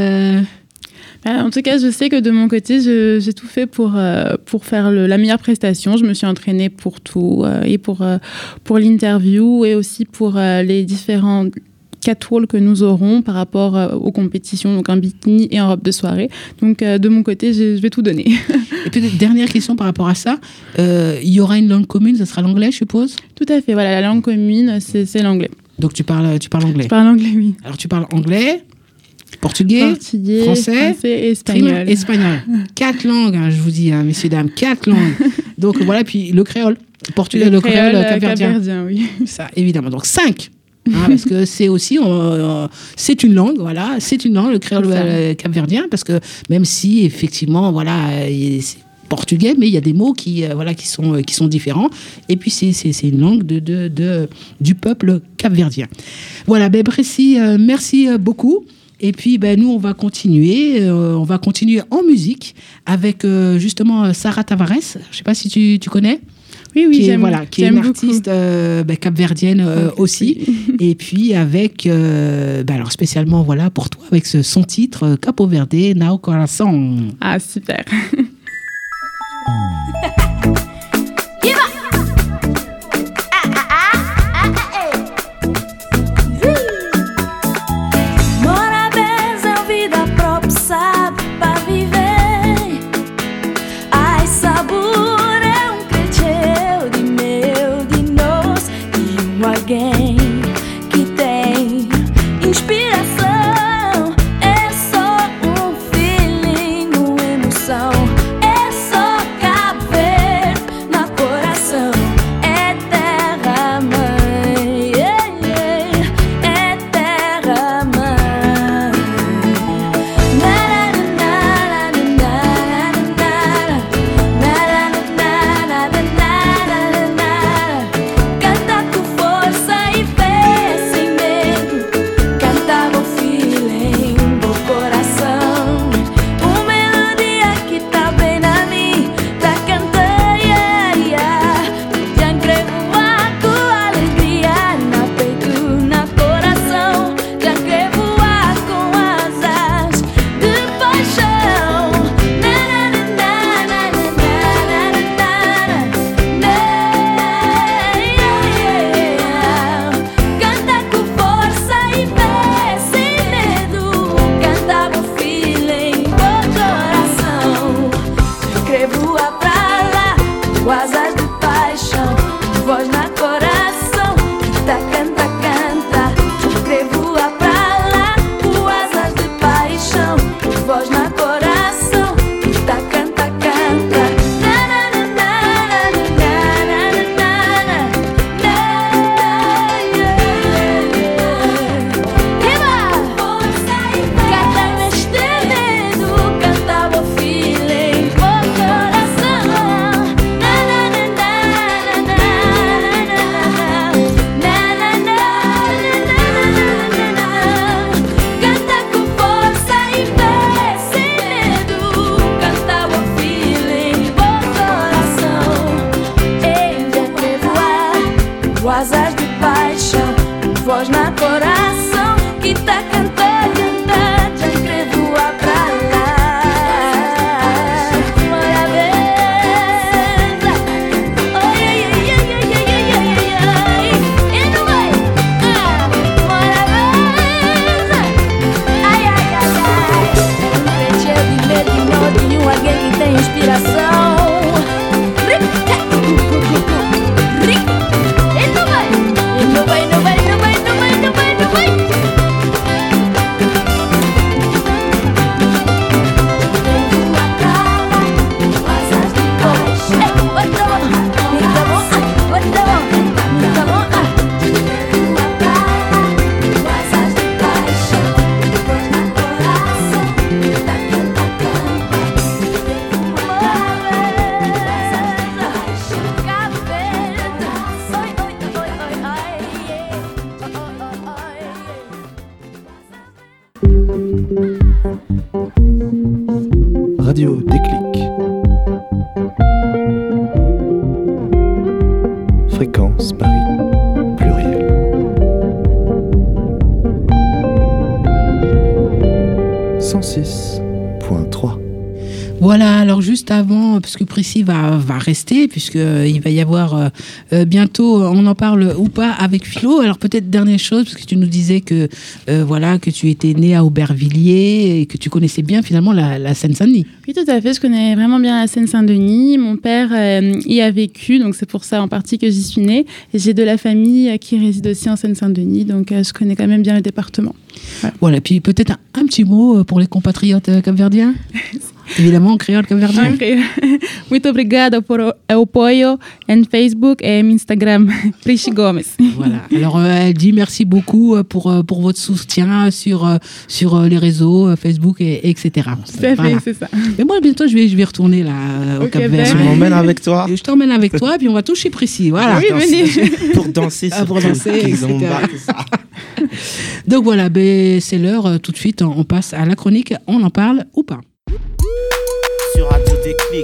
[SPEAKER 7] En tout cas, je sais que de mon côté, j'ai tout fait pour faire la meilleure prestation. Je me suis entraînée pour tout, et pour l'interview, et aussi pour les différents catwalks que nous aurons par rapport aux compétitions, donc en bikini et en robe de soirée. Donc, de mon côté, je vais tout donner.
[SPEAKER 4] Et puis, dernière question par rapport à ça. Il y aura une langue commune, ça sera l'anglais, je suppose?
[SPEAKER 7] Tout à fait, voilà, la langue commune, c'est l'anglais.
[SPEAKER 4] Donc, tu parles anglais?
[SPEAKER 7] Je parle anglais, oui.
[SPEAKER 4] Alors, tu parles anglais, portugais, français
[SPEAKER 7] et espagnol.
[SPEAKER 4] Espagnol. 4 langues, hein, je vous dis, hein, messieurs, dames, 4 langues. Donc, voilà, puis le créole. Portugais, le créole capverdien.
[SPEAKER 7] Oui.
[SPEAKER 4] Ça, évidemment. Donc, 5. Parce que c'est aussi, c'est une langue, voilà, c'est une langue, le créole capverdien, parce que même si, effectivement, voilà, c'est portugais, mais il y a des mots qui sont différents. Et puis, c'est une langue du peuple capverdien. Voilà, Précy, merci beaucoup. Et puis, nous, on va continuer en musique avec, justement, Sarah Tavares. Je ne sais pas si tu connais.
[SPEAKER 7] Oui,
[SPEAKER 4] qui est une artiste capverdienne aussi. Et puis avec, alors spécialement voilà pour toi, avec son titre Capo Verde, Nao Coração.
[SPEAKER 7] Ah, super.
[SPEAKER 11] Alguém que tem inspiração, é só um feeling, uma emoção, é só Cabo Verde no coração, é terra mãe, é terra mãe. Canta com força e fé sem medo, canta com
[SPEAKER 12] 106.3.
[SPEAKER 4] Voilà, alors juste avant, parce que Prissy va rester, puisqu'il va y avoir bientôt, on en parle ou pas avec Philo. Alors peut-être dernière chose, parce que tu nous disais que que tu étais né à Aubervilliers et que tu connaissais bien finalement la Seine-Saint-Denis.
[SPEAKER 7] Oui, tout à fait, je connais vraiment bien la Seine-Saint-Denis. Mon père y a vécu, donc c'est pour ça en partie que j'y suis née. Et j'ai de la famille qui réside aussi en Seine-Saint-Denis, donc je connais quand même bien le département.
[SPEAKER 4] Voilà, puis peut-être un petit mot pour les compatriotes capverdiens. Évidemment, en créole capverdien.
[SPEAKER 7] Muito obrigada por o apoio en Facebook et Instagram. Prissy Gomes.
[SPEAKER 4] Voilà. Alors, elle dit merci beaucoup pour votre soutien sur les réseaux, Facebook, etc.
[SPEAKER 7] C'est ça.
[SPEAKER 4] Mais moi, bientôt, je vais retourner là, au Cap-Vert.
[SPEAKER 6] Tu m'emmènes avec toi?
[SPEAKER 4] Je t'emmène avec toi, puis on va tout chez Prissy. Voilà.
[SPEAKER 7] Oui, venez.
[SPEAKER 6] Pour danser,
[SPEAKER 4] etc. Donc voilà, c'est l'heure. Tout de suite, on passe à la chronique. On en parle ou pas?
[SPEAKER 10] Sur Radio Déclic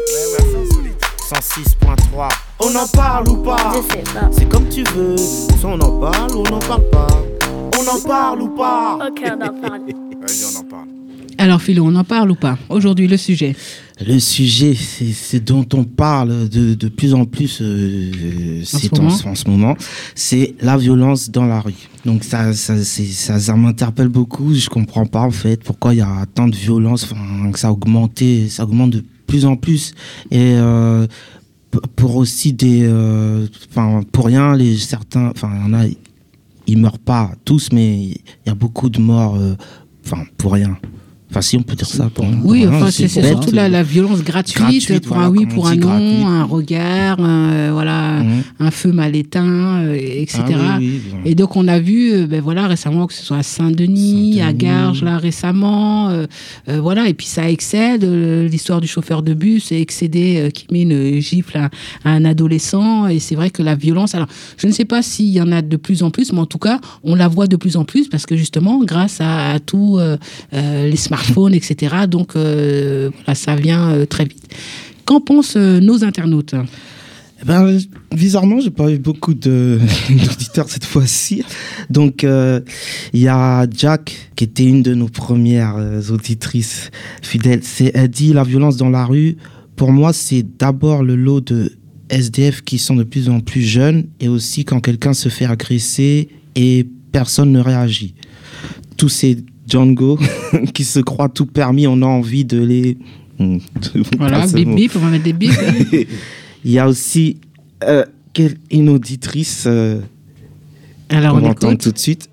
[SPEAKER 10] 106.3. On en parle ou pas?
[SPEAKER 11] Je sais pas.
[SPEAKER 10] C'est comme tu veux. Soit on en parle ou on n'en parle pas. On en parle ou pas?
[SPEAKER 11] Ok, on en parle.
[SPEAKER 10] Vas-y, on en parle.
[SPEAKER 4] Alors Philo, on en parle ou pas? Aujourd'hui, le sujet.
[SPEAKER 6] Le sujet, c'est dont on parle de plus en plus en ce moment, c'est la violence dans la rue. Donc ça m'interpelle beaucoup. Je comprends pas en fait pourquoi il y a tant de violence, que ça augmente de plus en plus. Et pour aussi pour rien, certains, il y en a, ils meurent pas tous, mais il y a beaucoup de morts, pour rien. Enfin, si on peut dire ça.
[SPEAKER 4] Oui, c'est surtout la violence gratuite pour un oui, pour un non, un regard, un feu mal éteint, etc.
[SPEAKER 6] Oui,
[SPEAKER 4] et donc, on a vu, récemment, que ce soit à Saint-Denis, à Garges, là, récemment, et puis ça excède. L'histoire du chauffeur de bus est excédé, qui met une gifle à un adolescent. Et c'est vrai que la violence, alors, je ne sais pas s'il y en a de plus en plus, mais en tout cas, on la voit de plus en plus parce que justement, grâce à tous les smartphones, etc. Donc, ça vient très vite. Qu'en pensent nos internautes?
[SPEAKER 6] Bizarrement, j'ai pas eu beaucoup d'auditeurs cette fois-ci. Donc, il y a Jack, qui était une de nos premières auditrices fidèles. Elle dit, la violence dans la rue, pour moi, c'est d'abord le lot de SDF qui sont de plus en plus jeunes et aussi quand quelqu'un se fait agresser et personne ne réagit. Tous ces Django qui se croient tout permis, on a envie de les...
[SPEAKER 4] Voilà, bip bip, on va mettre des bips.
[SPEAKER 6] Il y a aussi une auditrice
[SPEAKER 4] alors
[SPEAKER 6] qu'on entend tout de suite.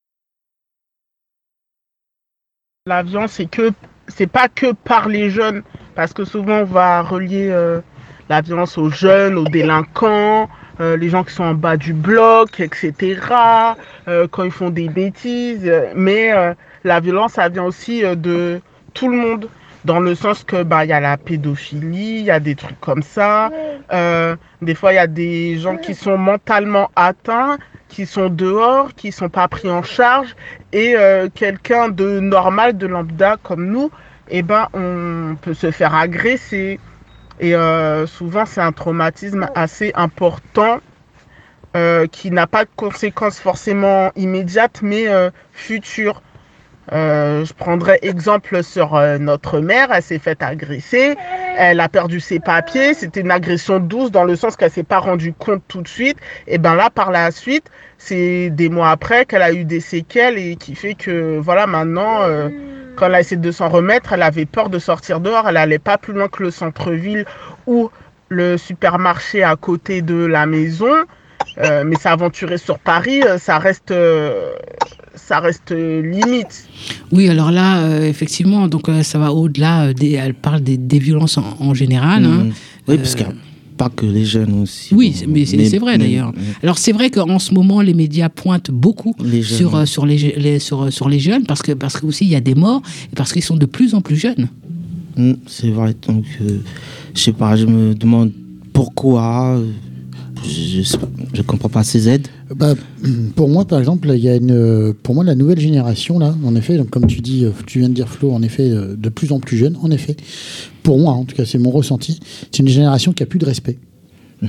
[SPEAKER 13] La violence, c'est pas que par les jeunes, parce que souvent on va relier la violence aux jeunes, aux délinquants, les gens qui sont en bas du bloc, etc., quand ils font des bêtises, mais la violence, ça vient aussi de tout le monde, dans le sens que y a la pédophilie, il y a des trucs comme ça, des fois il y a des gens qui sont mentalement atteints, qui sont dehors, qui sont pas pris en charge, et quelqu'un de normal, de lambda comme nous, on peut se faire agresser. Et souvent, c'est un traumatisme assez important qui n'a pas de conséquences forcément immédiates, mais futures. Je prendrais exemple sur notre mère. Elle s'est faite agresser, elle a perdu ses papiers. C'était une agression douce dans le sens qu'elle ne s'est pas rendue compte tout de suite. Et là, par la suite, c'est des mois après qu'elle a eu des séquelles et qui fait que, maintenant... quand elle a essayé de s'en remettre, elle avait peur de sortir dehors. Elle n'allait pas plus loin que le centre-ville ou le supermarché à côté de la maison. Mais s'aventurer sur Paris, ça reste limite.
[SPEAKER 4] Oui, alors là, effectivement, donc ça va au-delà. Elle parle des violences en général.
[SPEAKER 6] Oui, parce qu'il n'y a pas que les jeunes aussi.
[SPEAKER 4] Oui, mais c'est vrai d'ailleurs. Alors c'est vrai qu'en ce moment, les médias pointent beaucoup sur les jeunes parce que aussi il y a des morts et parce qu'ils sont de plus en plus jeunes.
[SPEAKER 6] C'est vrai. Donc, je sais pas, je me demande pourquoi. Je comprends pas ces aides.
[SPEAKER 5] Pour moi, par exemple, il y a pour moi la nouvelle génération là, en effet, donc comme tu viens de dire Flo, en effet, de plus en plus jeune, en effet. Pour moi, en tout cas, c'est mon ressenti. C'est une génération qui a plus de respect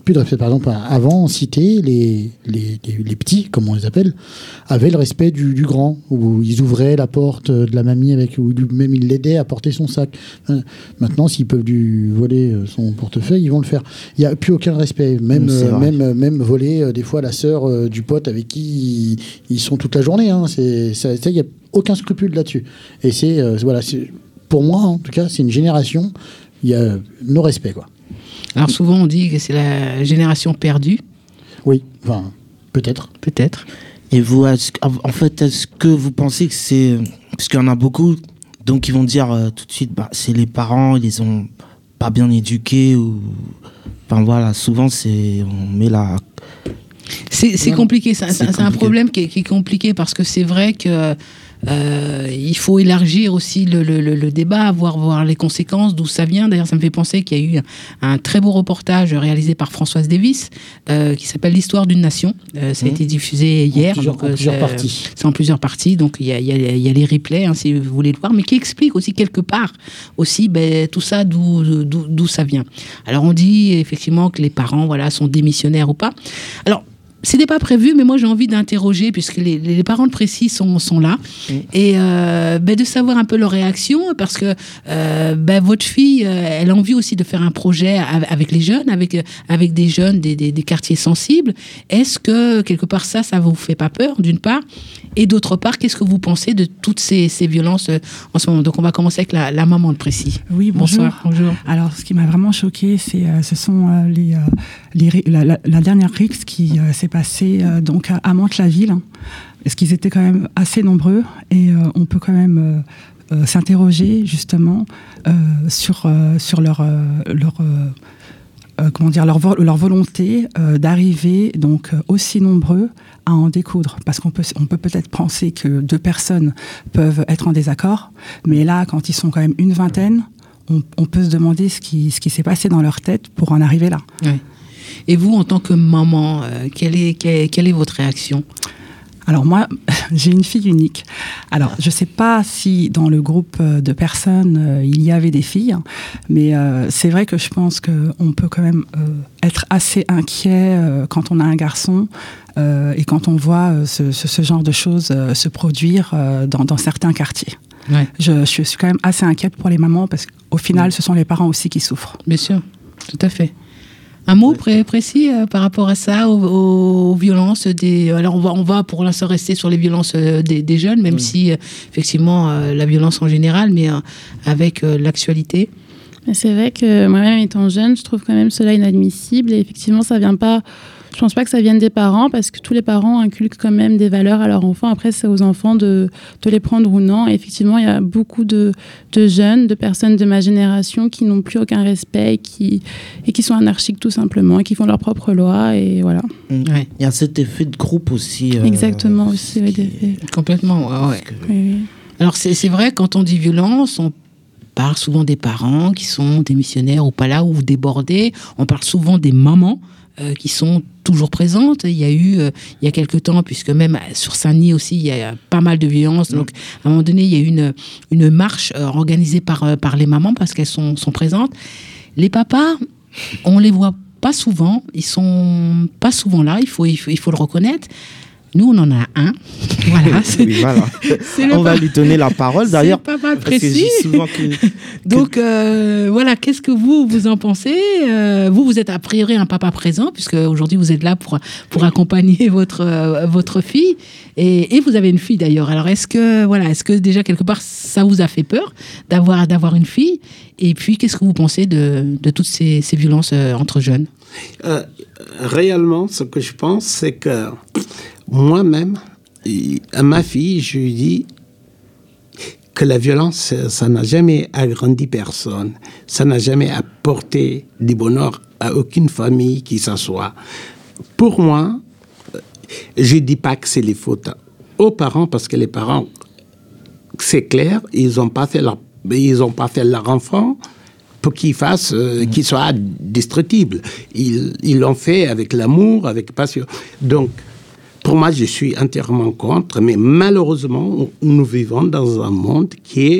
[SPEAKER 5] plus de respect. Par exemple, avant, en cité, les petits, comme on les appelle, avaient le respect du grand, où ils ouvraient la porte de la mamie, ou même ils l'aidaient à porter son sac. Maintenant, s'ils peuvent lui voler son portefeuille, ils vont le faire. Il n'y a plus aucun respect. Même voler des fois la sœur du pote avec qui ils sont toute la journée. Hein. Il n'y a aucun scrupule là-dessus. Et pour moi, en tout cas, c'est une génération, il y a no respect, quoi.
[SPEAKER 4] Alors souvent on dit que c'est la génération perdue.
[SPEAKER 5] Oui, enfin, peut-être.
[SPEAKER 4] Peut-être.
[SPEAKER 6] Et vous, est-ce que vous pensez que c'est... Parce qu'il y en a beaucoup, donc ils vont dire tout de suite, c'est les parents, ils les ont pas bien éduqués, ou... Enfin voilà, souvent on met la...
[SPEAKER 4] C'est compliqué, c'est un problème qui est compliqué, parce que c'est vrai que il faut élargir aussi le débat, voir les conséquences, d'où ça vient. D'ailleurs, ça me fait penser qu'il y a eu un très beau reportage réalisé par Françoise Davis qui s'appelle l'histoire d'une nation. Ça a été diffusé hier.
[SPEAKER 5] En plusieurs parties.
[SPEAKER 4] C'est en plusieurs parties, donc il y a les replays, si vous voulez le voir, mais qui explique aussi quelque part aussi tout ça, d'où ça vient. Alors on dit effectivement que les parents sont démissionnaires ou pas. Alors c'était pas prévu, mais moi j'ai envie d'interroger, puisque les parents de Précis sont là, et de savoir un peu leur réaction, parce que votre fille, elle a envie aussi de faire un projet avec les jeunes, avec des jeunes des quartiers sensibles. Est-ce que quelque part ça vous fait pas peur, d'une part, et d'autre part, qu'est-ce que vous pensez de toutes ces violences en ce moment? Donc on va commencer avec la maman de Précis.
[SPEAKER 12] Oui, bonjour.
[SPEAKER 4] Bonjour.
[SPEAKER 12] Alors ce qui m'a vraiment choquée, ce sont la dernière rixe qui s'est passée donc à Mantes-la-Ville, parce qu'ils étaient quand même assez nombreux, et on peut quand même s'interroger justement sur leur volonté d'arriver donc aussi nombreux à en découdre, parce qu'on peut peut-être penser que 2 personnes peuvent être en désaccord, mais là, quand ils sont quand même une vingtaine, on peut se demander ce qui s'est passé dans leur tête pour en arriver là.
[SPEAKER 4] Oui. Et vous, en tant que maman, quelle est votre réaction ?
[SPEAKER 12] Alors moi, j'ai une fille unique. Alors, je ne sais pas si dans le groupe de personnes, il y avait des filles, mais c'est vrai que je pense qu'on peut quand même être assez inquiet quand on a un garçon et quand on voit ce genre de choses se produire dans certains quartiers. Ouais. Je suis quand même assez inquiète pour les mamans, parce qu'au final, ce sont les parents aussi qui souffrent.
[SPEAKER 4] Bien sûr, tout à fait. Un mot précis par rapport à ça, aux violences alors on va pour l'instant rester sur les violences des jeunes, même si effectivement la violence en général, mais avec l'actualité.
[SPEAKER 7] C'est vrai que moi-même étant jeune, je trouve quand même cela inadmissible, et effectivement ça vient pas. Je pense pas que ça vienne des parents, parce que tous les parents inculquent quand même des valeurs à leurs enfants. Après, c'est aux enfants de les prendre ou non. Et effectivement, il y a beaucoup de jeunes, de personnes de ma génération qui n'ont plus aucun respect et qui sont anarchiques tout simplement, et qui font leurs propres lois, et voilà.
[SPEAKER 6] Ouais. Il y a cet effet de groupe aussi.
[SPEAKER 7] Exactement, aussi, oui.
[SPEAKER 4] Complètement, ouais.
[SPEAKER 7] Oui.
[SPEAKER 4] Alors, c'est vrai, quand on dit violence, on parle souvent des parents qui sont démissionnaires ou pas là, ou débordés. On parle souvent des mamans qui sont toujours présentes. Il y a eu, il y a quelque temps, puisque même sur Saint-Denis aussi, il y a pas mal de violences. Donc, à un moment donné, il y a eu une marche organisée par les mamans, parce qu'elles sont présentes. Les papas, on les voit pas souvent. Ils sont pas souvent là. Il faut le reconnaître. Nous, on en a un. Voilà.
[SPEAKER 6] Oui, voilà. On va lui donner la parole, d'ailleurs.
[SPEAKER 4] C'est pas mal précis. Donc, voilà, qu'est-ce que vous en pensez ? Vous êtes a priori un papa présent, puisque aujourd'hui, vous êtes là pour accompagner votre fille. Et vous avez une fille, d'ailleurs. Alors, est-ce que déjà, quelque part, ça vous a fait peur d'avoir une fille ? Et puis, qu'est-ce que vous pensez de toutes ces violences entre jeunes ?
[SPEAKER 14] Réellement, ce que je pense, c'est que moi-même, à ma fille, je lui dis que la violence, ça n'a jamais agrandi personne. Ça n'a jamais apporté du bonheur à aucune famille qui s'assoit. Pour moi, je ne dis pas que c'est les fautes aux parents, parce que les parents, c'est clair, ils n'ont pas fait leur enfant pour qu'il soit destructible. Ils l'ont fait avec l'amour, avec passion. Donc, pour moi, je suis entièrement contre, mais malheureusement, nous vivons dans un monde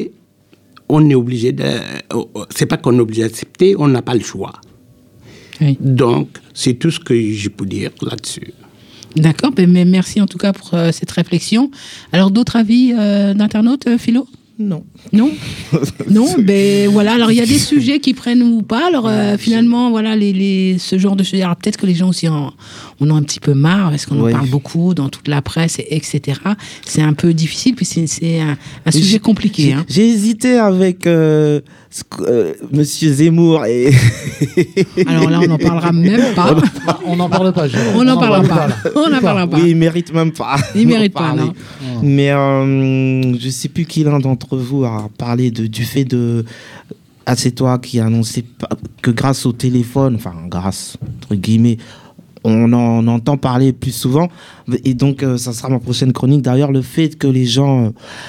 [SPEAKER 14] on est obligé c'est pas qu'on est obligé d'accepter, on n'a pas le choix. Oui. Donc, C'est tout ce que je peux dire là-dessus.
[SPEAKER 4] D'accord, mais merci en tout cas pour cette réflexion. Alors, d'autres avis d'internautes, Philo ?
[SPEAKER 6] Non.
[SPEAKER 4] Non. Ben voilà. Alors il y a des sujets qui prennent ou pas. Alors finalement, voilà, ce genre de sujets. Alors peut-être que les gens aussi en ont un petit peu marre parce qu'on en parle beaucoup dans toute la presse, etc. C'est un peu difficile, puis c'est un sujet compliqué.
[SPEAKER 6] J'ai hésité avec Monsieur Zemmour et.
[SPEAKER 4] Alors là, on n'en parlera même pas.
[SPEAKER 5] On n'en parle pas.
[SPEAKER 4] On n'en parlera pas. On n'en parlera pas.
[SPEAKER 6] Oui, il mérite même pas.
[SPEAKER 4] Il mérite pas, non.
[SPEAKER 6] Mais je sais plus qui l'un d'entre vous a parlé du fait de. Ah, c'est toi qui a annoncé que grâce au téléphone, enfin grâce entre guillemets, on en entend parler plus souvent. Et donc ça sera ma prochaine chronique. D'ailleurs, le fait que les gens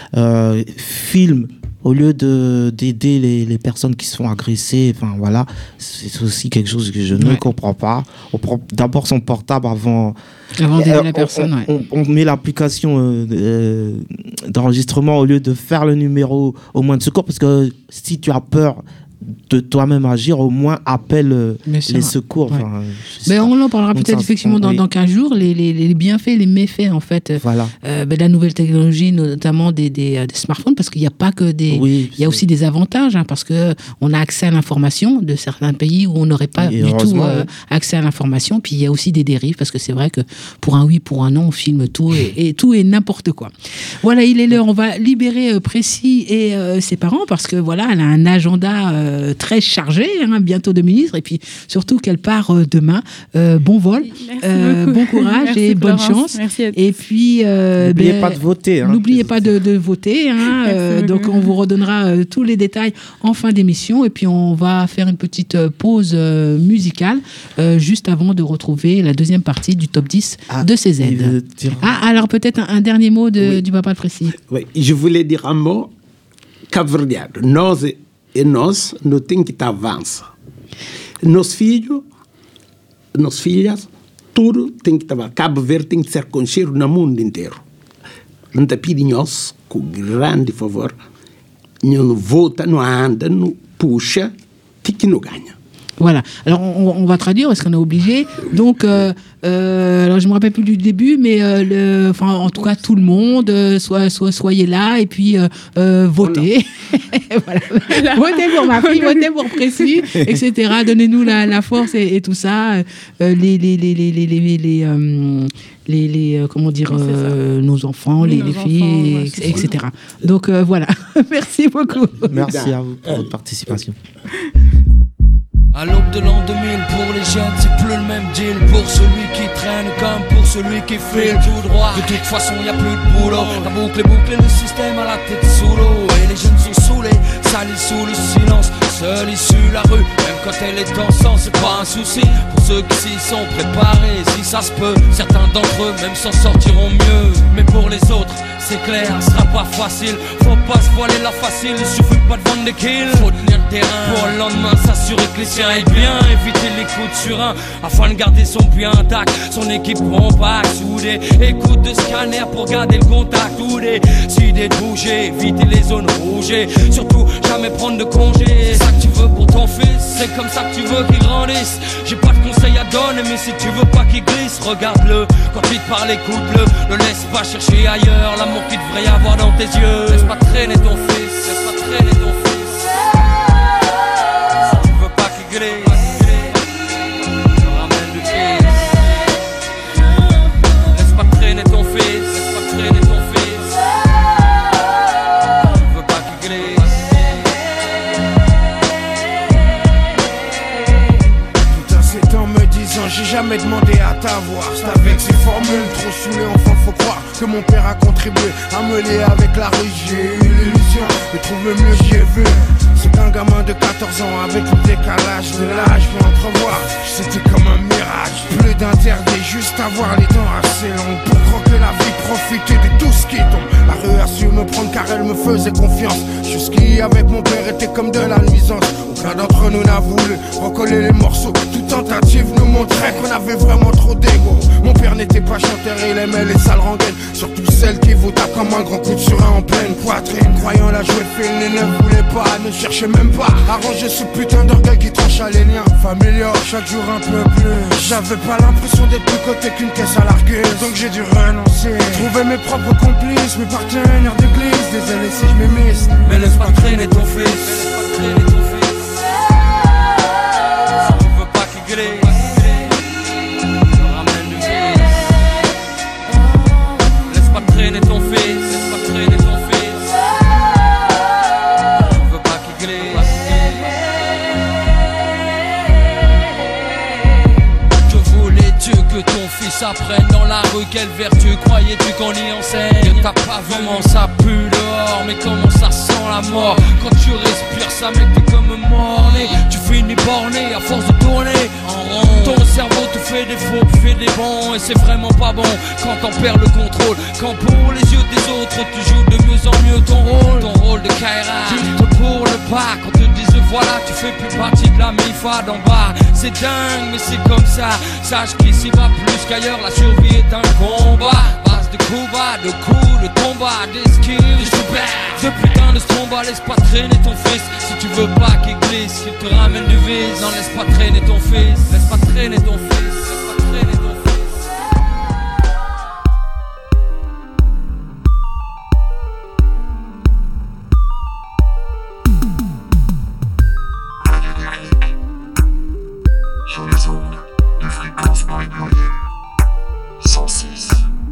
[SPEAKER 6] filment au lieu d'aider les personnes qui se font agresser, enfin voilà, c'est aussi quelque chose que je ne comprends pas. On prend d'abord son portable avant
[SPEAKER 4] d'aider la personne.
[SPEAKER 6] On met l'application d'enregistrement au lieu de faire le numéro au moins de secours, parce que si tu as peur de toi-même agir, au moins appelle les secours.
[SPEAKER 4] Ouais.
[SPEAKER 6] Enfin,
[SPEAKER 4] mais on en parlera peut-être effectivement dans 15 jours, les bienfaits, les méfaits en fait de la nouvelle technologie, notamment des smartphones, parce qu'il n'y a pas que il y a aussi des avantages, parce que on a accès à l'information de certains pays où on n'aurait pas du tout accès à l'information. Puis il y a aussi des dérives, parce que c'est vrai que pour un oui, pour un non, on filme tout et tout et n'importe quoi. Voilà, il est l'heure. On va libérer Précis et ses parents, parce que voilà, elle a un agenda très chargée, bientôt de ministre, et puis surtout qu'elle part demain. Bon vol, bon courage. Merci, et bonne chance. Et puis
[SPEAKER 6] n'oubliez pas de voter.
[SPEAKER 4] N'oubliez pas de voter. Donc on vous redonnera tous les détails en fin d'émission, et puis on va faire une petite pause musicale juste avant de retrouver la deuxième partie du top 10 de CZ. Alors peut-être un dernier mot du papa de Précis.
[SPEAKER 14] Oui, je voulais dire un mot cabo-verdiano. Nós não tem que estar avança. Nos filhas, tudo tem que estar. Cabo Verde tem que ser conhecido no mundo inteiro. Não te pedi nós, com grande favor, não vota, não anda, não puxa, que não ganha.
[SPEAKER 4] Voilà. Alors on va traduire parce qu'on est obligé. Donc alors je me rappelle plus du début, mais en tout cas tout le monde soyez là et puis votez. Voilà. Votez pour ma fille, votez pour Précis, etc. Donnez-nous la force et tout ça. Comment dire, nos enfants, les filles, etc. Donc voilà. Merci beaucoup.
[SPEAKER 6] Merci à vous pour votre participation.
[SPEAKER 15] À l'aube de l'an 2000, pour les jeunes, c'est plus le même deal. Pour celui qui traîne comme pour celui qui file tout droit. De toute façon, y a plus de boulot. La boucle est bouclée, le système à la tête sous l'eau. Et les jeunes sont saoulés, salis sous le silence. Seule issue la rue, même quand elle est en sang, c'est pas un souci. Pour ceux qui s'y sont préparés, si ça se peut, certains d'entre eux même s'en sortiront mieux. Mais pour les autres, c'est clair, ce sera pas facile. Faut pas se voiler la facile, il suffit pas de vendre des kills. Faut tenir le terrain pour le lendemain s'assurer que les siens aient bien. Éviter les coups de surin afin de garder son puits intact. Son équipe compacte, soudée. Écoute de scanner pour garder le contact. Ou décider de bouger, éviter les zones rouges. Surtout jamais prendre de congé. C'est ça que tu veux pour ton fils, c'est comme ça que tu veux qu'il grandisse. J'ai pas de conseils à donner, mais si tu veux pas qu'il glisse, regarde-le. Quand il te parle, écoute-le. Ne laisse pas chercher ailleurs l'amour qu'il devrait y avoir dans tes yeux. Laisse pas traîner ton fils, laisse pas traîner ton fils. Si tu veux pas qu'il glisse, ramène du fils. Laisse pas traîner ton fils, laisse pas traîner ton fils. Si tu veux pas qu'il glisse.
[SPEAKER 16] Tout en s'étant me disant, j'ai jamais demandé à t'avoir. C'est avec ces formules trop saoulées, enfin faut croire que mon père a contribué à me lier avec la rue. J'ai eu l'illusion de trouver mieux, j'y ai vu. C'est un gamin de 14 ans avec le décalage de l'âge. Je peux entrevoir, c'était comme un mirage. Plus d'interdit, juste avoir les dents assez longues pour croquer la vie, profiter de tout ce qui tombe. La rue a su me prendre car elle me faisait confiance. Jusqu'y avec mon père était comme de la nuisance. Aucun d'entre nous n'a voulu recoller les morceaux. Toute tentative nous montrait qu'on avait vraiment trop d'ego. Mon père n'était pas chanteur, il aimait les sales rengaines. Surtout celles qui vous tapent comme un grand coup de surin en pleine poitrine. Croyant la jouer fine et ne voulait pas, ne cherchez même pas à ranger ce putain d'orgueil qui tranche à les liens familiaux, chaque jour un peu plus. J'avais pas l'impression d'être plus coté qu'une caisse à larguer, donc j'ai dû renoncer. Trouver mes propres complices, mes partenaires d'église. Désolé si je m'émisse, mais laisse pas traîner ton fils. On veut pas qu'il glisse. Ramène du vice. Laisse pas traîner ton fils. Laisse pas traîner ton fils. On veut pas qu'il glisse. Je voulais Dieu que ton fils apprenne dans la rue quelle vertu croyais-tu qu'on y enseigne. T'as pas vu comment ça pue dehors, mais comment ça sent la mort. Quand tu respires ça mec t'es comme morné. Tu finis borné à force de tourner en rond. Ton cerveau te fait des faux, tu fais des bons. Et c'est vraiment pas bon quand t'en perds le contrôle. Quand pour les yeux des autres tu joues de mieux en mieux ton rôle de Kaira. Tu te bourres le pas quand te disent voilà tu fais plus partie de la MIFA d'en bas. C'est dingue mais c'est comme ça. Sache qu'ici va plus qu'ailleurs, la survie est un combat. Base de coups bas, de coups, de combat, d'esquive, de putain de stromba. Laisse pas traîner ton fils si tu veux pas qu'il glisse, qu'il te ramène du vice. Non laisse pas traîner ton fils, laisse pas traîner ton fils, laisse pas traîner ton fils.
[SPEAKER 17] Sur les ondes de fréquence Paris-Pluriel 106.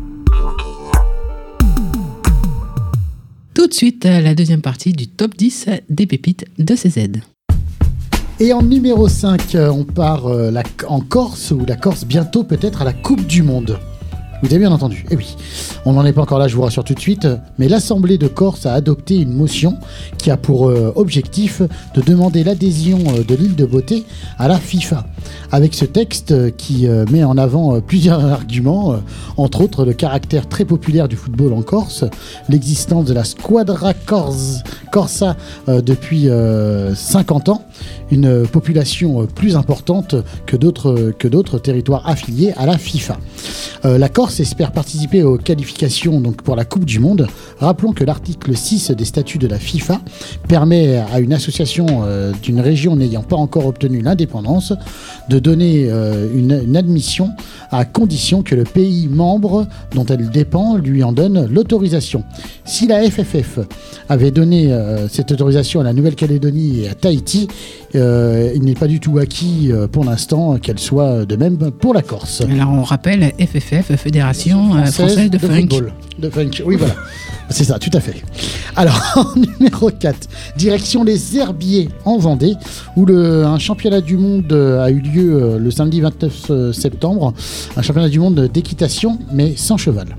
[SPEAKER 4] Tout de suite, la deuxième partie du top 10 des pépites de CZ.
[SPEAKER 5] Et en numéro 5, on part en Corse, où la Corse bientôt peut-être à la Coupe du Monde. Vous avez bien entendu. Eh oui, on n'en est pas encore là, je vous rassure tout de suite, mais l'Assemblée de Corse a adopté une motion qui a pour objectif de demander l'adhésion de l'île de Beauté à la FIFA. Avec ce texte qui met en avant plusieurs arguments, entre autres le caractère très populaire du football en Corse, l'existence de la Squadra Corsa depuis 50 ans, une population plus importante que d'autres territoires affiliés à la FIFA. La Corse espère participer aux qualifications donc, pour la Coupe du Monde. Rappelons que l'article 6 des statuts de la FIFA permet à une association d'une région n'ayant pas encore obtenu l'indépendance de donner une admission à condition que le pays membre dont elle dépend lui en donne l'autorisation. Si la FFF avait donné cette autorisation à la Nouvelle-Calédonie et à Tahiti, il n'est pas du tout acquis pour l'instant qu'elle soit de même pour la Corse.
[SPEAKER 4] Alors on rappelle FFF, Fédération française de funk.
[SPEAKER 5] De funk, oui voilà, c'est ça, tout à fait. Alors en numéro 4, direction les Herbiers en Vendée, où un championnat du monde a eu lieu le samedi 29 septembre, un championnat du monde d'équitation, mais sans cheval.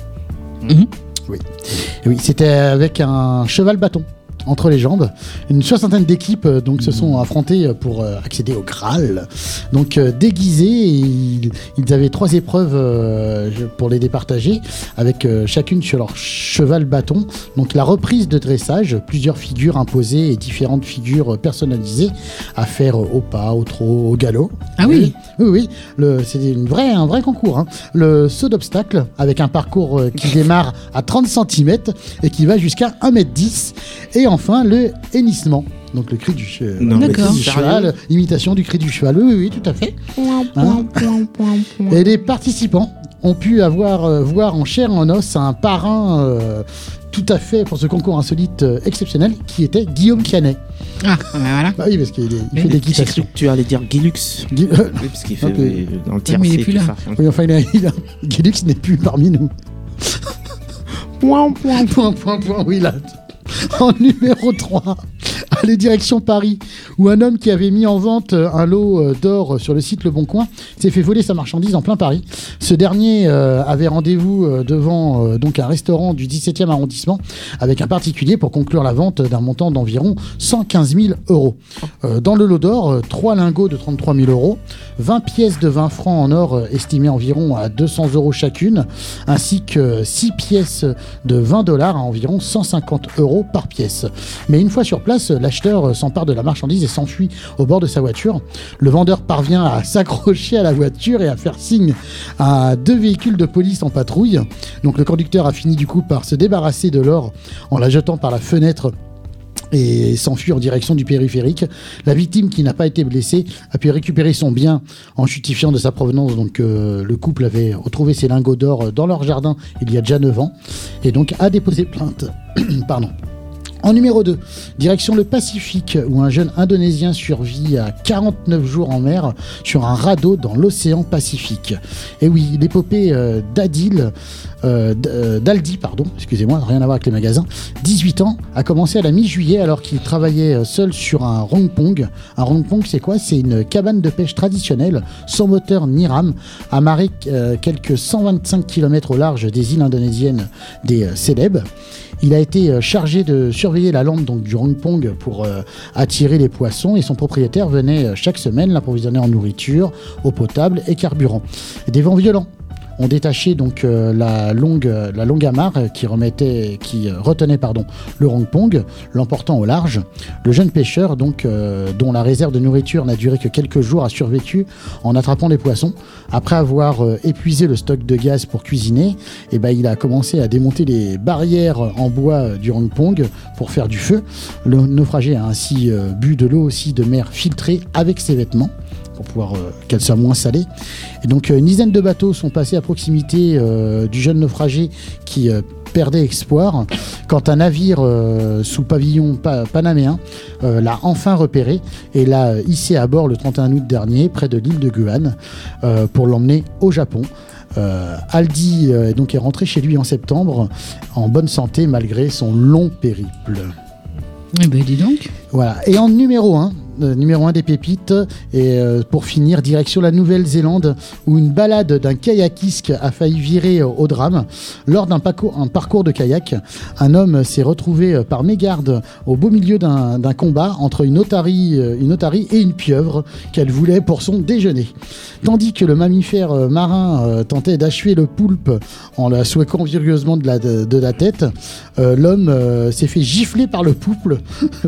[SPEAKER 5] Oui. Et oui, c'était avec un cheval bâton entre les jambes. Une soixantaine d'équipes donc se sont affrontées pour accéder au Graal. Donc déguisés, ils avaient 3 épreuves pour les départager, avec chacune sur leur cheval bâton. Donc la reprise de dressage, plusieurs figures imposées et différentes figures personnalisées à faire au pas, au trot, au galop.
[SPEAKER 4] Ah oui.
[SPEAKER 5] Oui. C'est un vrai concours. Hein. Le saut d'obstacle avec un parcours qui démarre à 30 cm et qui va jusqu'à 1m10. Et enfin le hennissement. Donc le cri du cheval, imitation du cri du cheval. Oui, tout à fait. Hein. Et les participants ont pu voir en chair et en os un parrain tout à fait pour ce concours insolite exceptionnel qui était Guillaume Canet.
[SPEAKER 4] Ah, ben voilà.
[SPEAKER 5] Bah oui, parce qu'il fait des guitares.
[SPEAKER 6] Tu allais dire Guilux. Oui, parce qu'il fait dans le tiercé.
[SPEAKER 4] Mais il est plus là.
[SPEAKER 5] Oui, enfin, Guilux n'est plus parmi nous. Point, oui, là. En numéro 3, allez, direction Paris, où un homme qui avait mis en vente un lot d'or sur le site Le Bon Coin s'est fait voler sa marchandise en plein Paris. Ce dernier avait rendez-vous devant donc un restaurant du 17e arrondissement avec un particulier pour conclure la vente d'un montant d'environ 115 000 euros. Dans le lot d'or, 3 lingots de 33 000 euros, 20 pièces de 20 francs en or estimées environ à 200 euros chacune, ainsi que 6 pièces de 20 $ à environ 150 euros par pièce. Mais une fois sur place, l'acheteur s'empare de la marchandise et s'enfuit au bord de sa voiture. Le vendeur parvient à s'accrocher à la voiture et à faire signe à 2 véhicules de police en patrouille. Donc le conducteur a fini du coup par se débarrasser de l'or en la jetant par la fenêtre et s'enfuit en direction du périphérique. La victime, qui n'a pas été blessée, a pu récupérer son bien en justifiant de sa provenance. Donc le couple avait retrouvé ses lingots d'or dans leur jardin il y a déjà 9 ans et donc a déposé plainte. Pardon. En numéro 2, direction le Pacifique, où un jeune Indonésien survit à 49 jours en mer sur un radeau dans l'océan Pacifique. Et oui, l'épopée d'Aldi, excusez-moi, rien à voir avec les magasins, 18 ans, a commencé à la mi-juillet alors qu'il travaillait seul sur un rongpong. Un rongpong, c'est quoi ? C'est une cabane de pêche traditionnelle, sans moteur ni rame, amarrée quelques 125 km au large des îles indonésiennes des Célèbes. Il a été chargé de surveiller la lampe donc, du rongpong pour attirer les poissons et son propriétaire venait chaque semaine l'approvisionner en nourriture, eau potable et carburant. Des vents violents ont détaché donc la longue amarre qui retenait le rongpong, l'emportant au large. Le jeune pêcheur donc dont la réserve de nourriture n'a duré que quelques jours a survécu en attrapant des poissons. Après avoir épuisé le stock de gaz pour cuisiner, il a commencé à démonter les barrières en bois du rongpong pour faire du feu. Le naufragé a ainsi bu de l'eau aussi de mer filtrée avec ses vêtements pour pouvoir qu'elle soit moins salée. Et donc une dizaine de bateaux sont passés à proximité du jeune naufragé qui perdait espoir quand un navire sous pavillon panaméen l'a enfin repéré et l'a hissé à bord le 31 août dernier près de l'île de Guam pour l'emmener au Japon. Aldi donc est rentré chez lui en septembre en bonne santé malgré son long périple.
[SPEAKER 4] Eh ben dis donc.
[SPEAKER 5] Voilà. Et en numéro 1 des pépites, et pour finir, direction la Nouvelle-Zélande, où une balade d'un kayakiste a failli virer au drame. Lors d'un parcours de kayak, un homme s'est retrouvé par mégarde au beau milieu d'un combat entre une otarie et une pieuvre qu'elle voulait pour son déjeuner. Tandis que le mammifère marin tentait d'achever le poulpe en la secouant vigoureusement de la tête, l'homme s'est fait gifler par le poulpe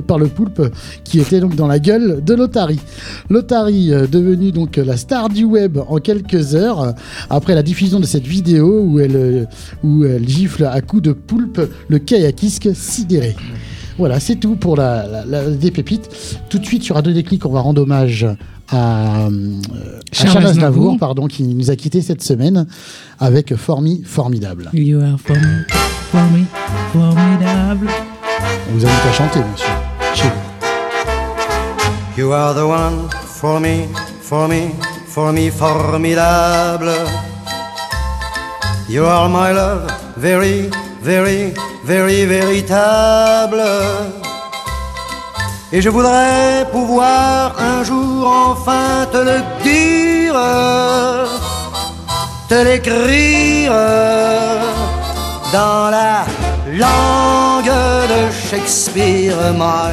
[SPEAKER 5] qui était donc dans la gueule de l'otarie. L'otarie devenue donc la star du web en quelques heures après la diffusion de cette vidéo où elle gifle à coups de poulpe le kayakiste sidéré. Voilà, c'est tout pour des pépites. Tout de suite sur Radio Déclic, on va rendre hommage à Charles Aznavour, qui nous a quittés cette semaine avec Formidable.
[SPEAKER 4] You are formidable.
[SPEAKER 5] On vous invite à chanter, bien sûr, chez vous.
[SPEAKER 18] You are the one for me, formidable. You are my love, very, very, very, véritable. Et je voudrais pouvoir un jour enfin te le dire, te l'écrire dans la langue de Shakespeare. My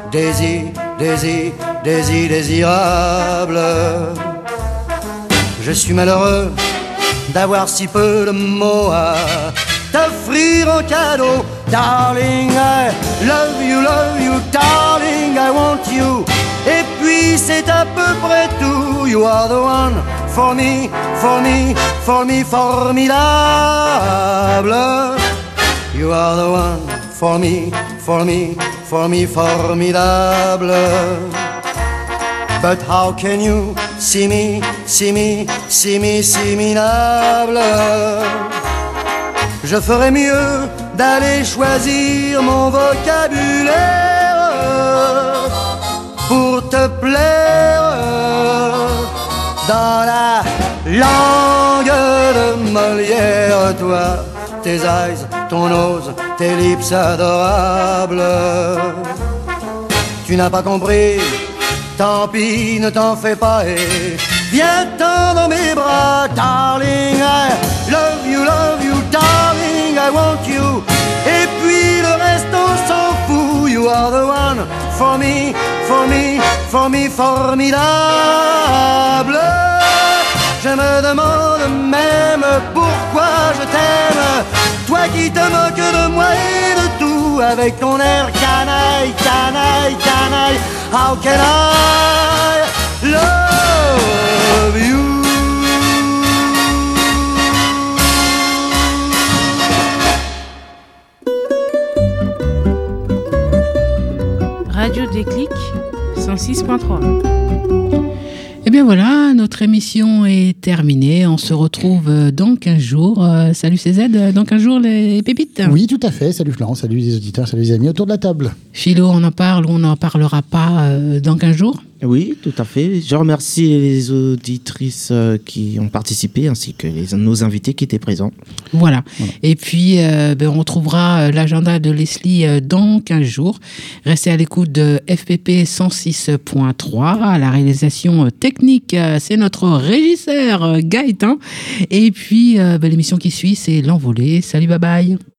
[SPEAKER 18] désirable. Je suis malheureux d'avoir si peu de mots à t'offrir en cadeau. Darling, I love you, darling, I want you. Et puis c'est à peu près tout. You are the one for me, formidable. You are the one for me, formidable. But how can you see me, minable? Je ferais mieux d'aller choisir mon vocabulaire pour te plaire dans la langue de Molière. Toi, tes eyes, ton nose, tes lips adorables. Tu n'as pas compris, tant pis, ne t'en fais pas et viens-t'en dans mes bras. Darling, I love you, darling, I want you. Et puis le reste on s'en fout. You are the one for me, formidable. Je me demande même pourquoi je t'aime, toi qui te moques de moi et de tout, avec ton air canaille. How can I love you?
[SPEAKER 19] Radio Déclic 106.3.
[SPEAKER 4] Eh bien voilà, notre émission est terminée. On se retrouve dans 15 jours. Salut CZ, dans 15 jours les pépites.
[SPEAKER 5] Oui, tout à fait. Salut Florent, salut les auditeurs, salut les amis autour de la table.
[SPEAKER 4] Philo, on en parle ou on n'en parlera pas dans 15 jours?
[SPEAKER 6] Oui, tout à fait. Je remercie les auditrices qui ont participé ainsi que nos invités qui étaient présents.
[SPEAKER 4] Voilà. Et puis, on retrouvera l'agenda de Leslie dans 15 jours. Restez à l'écoute de FPP 106.3. À la réalisation technique, c'est notre régisseur Gaëtan. Et puis, l'émission qui suit, c'est L'Envolée. Salut, bye bye.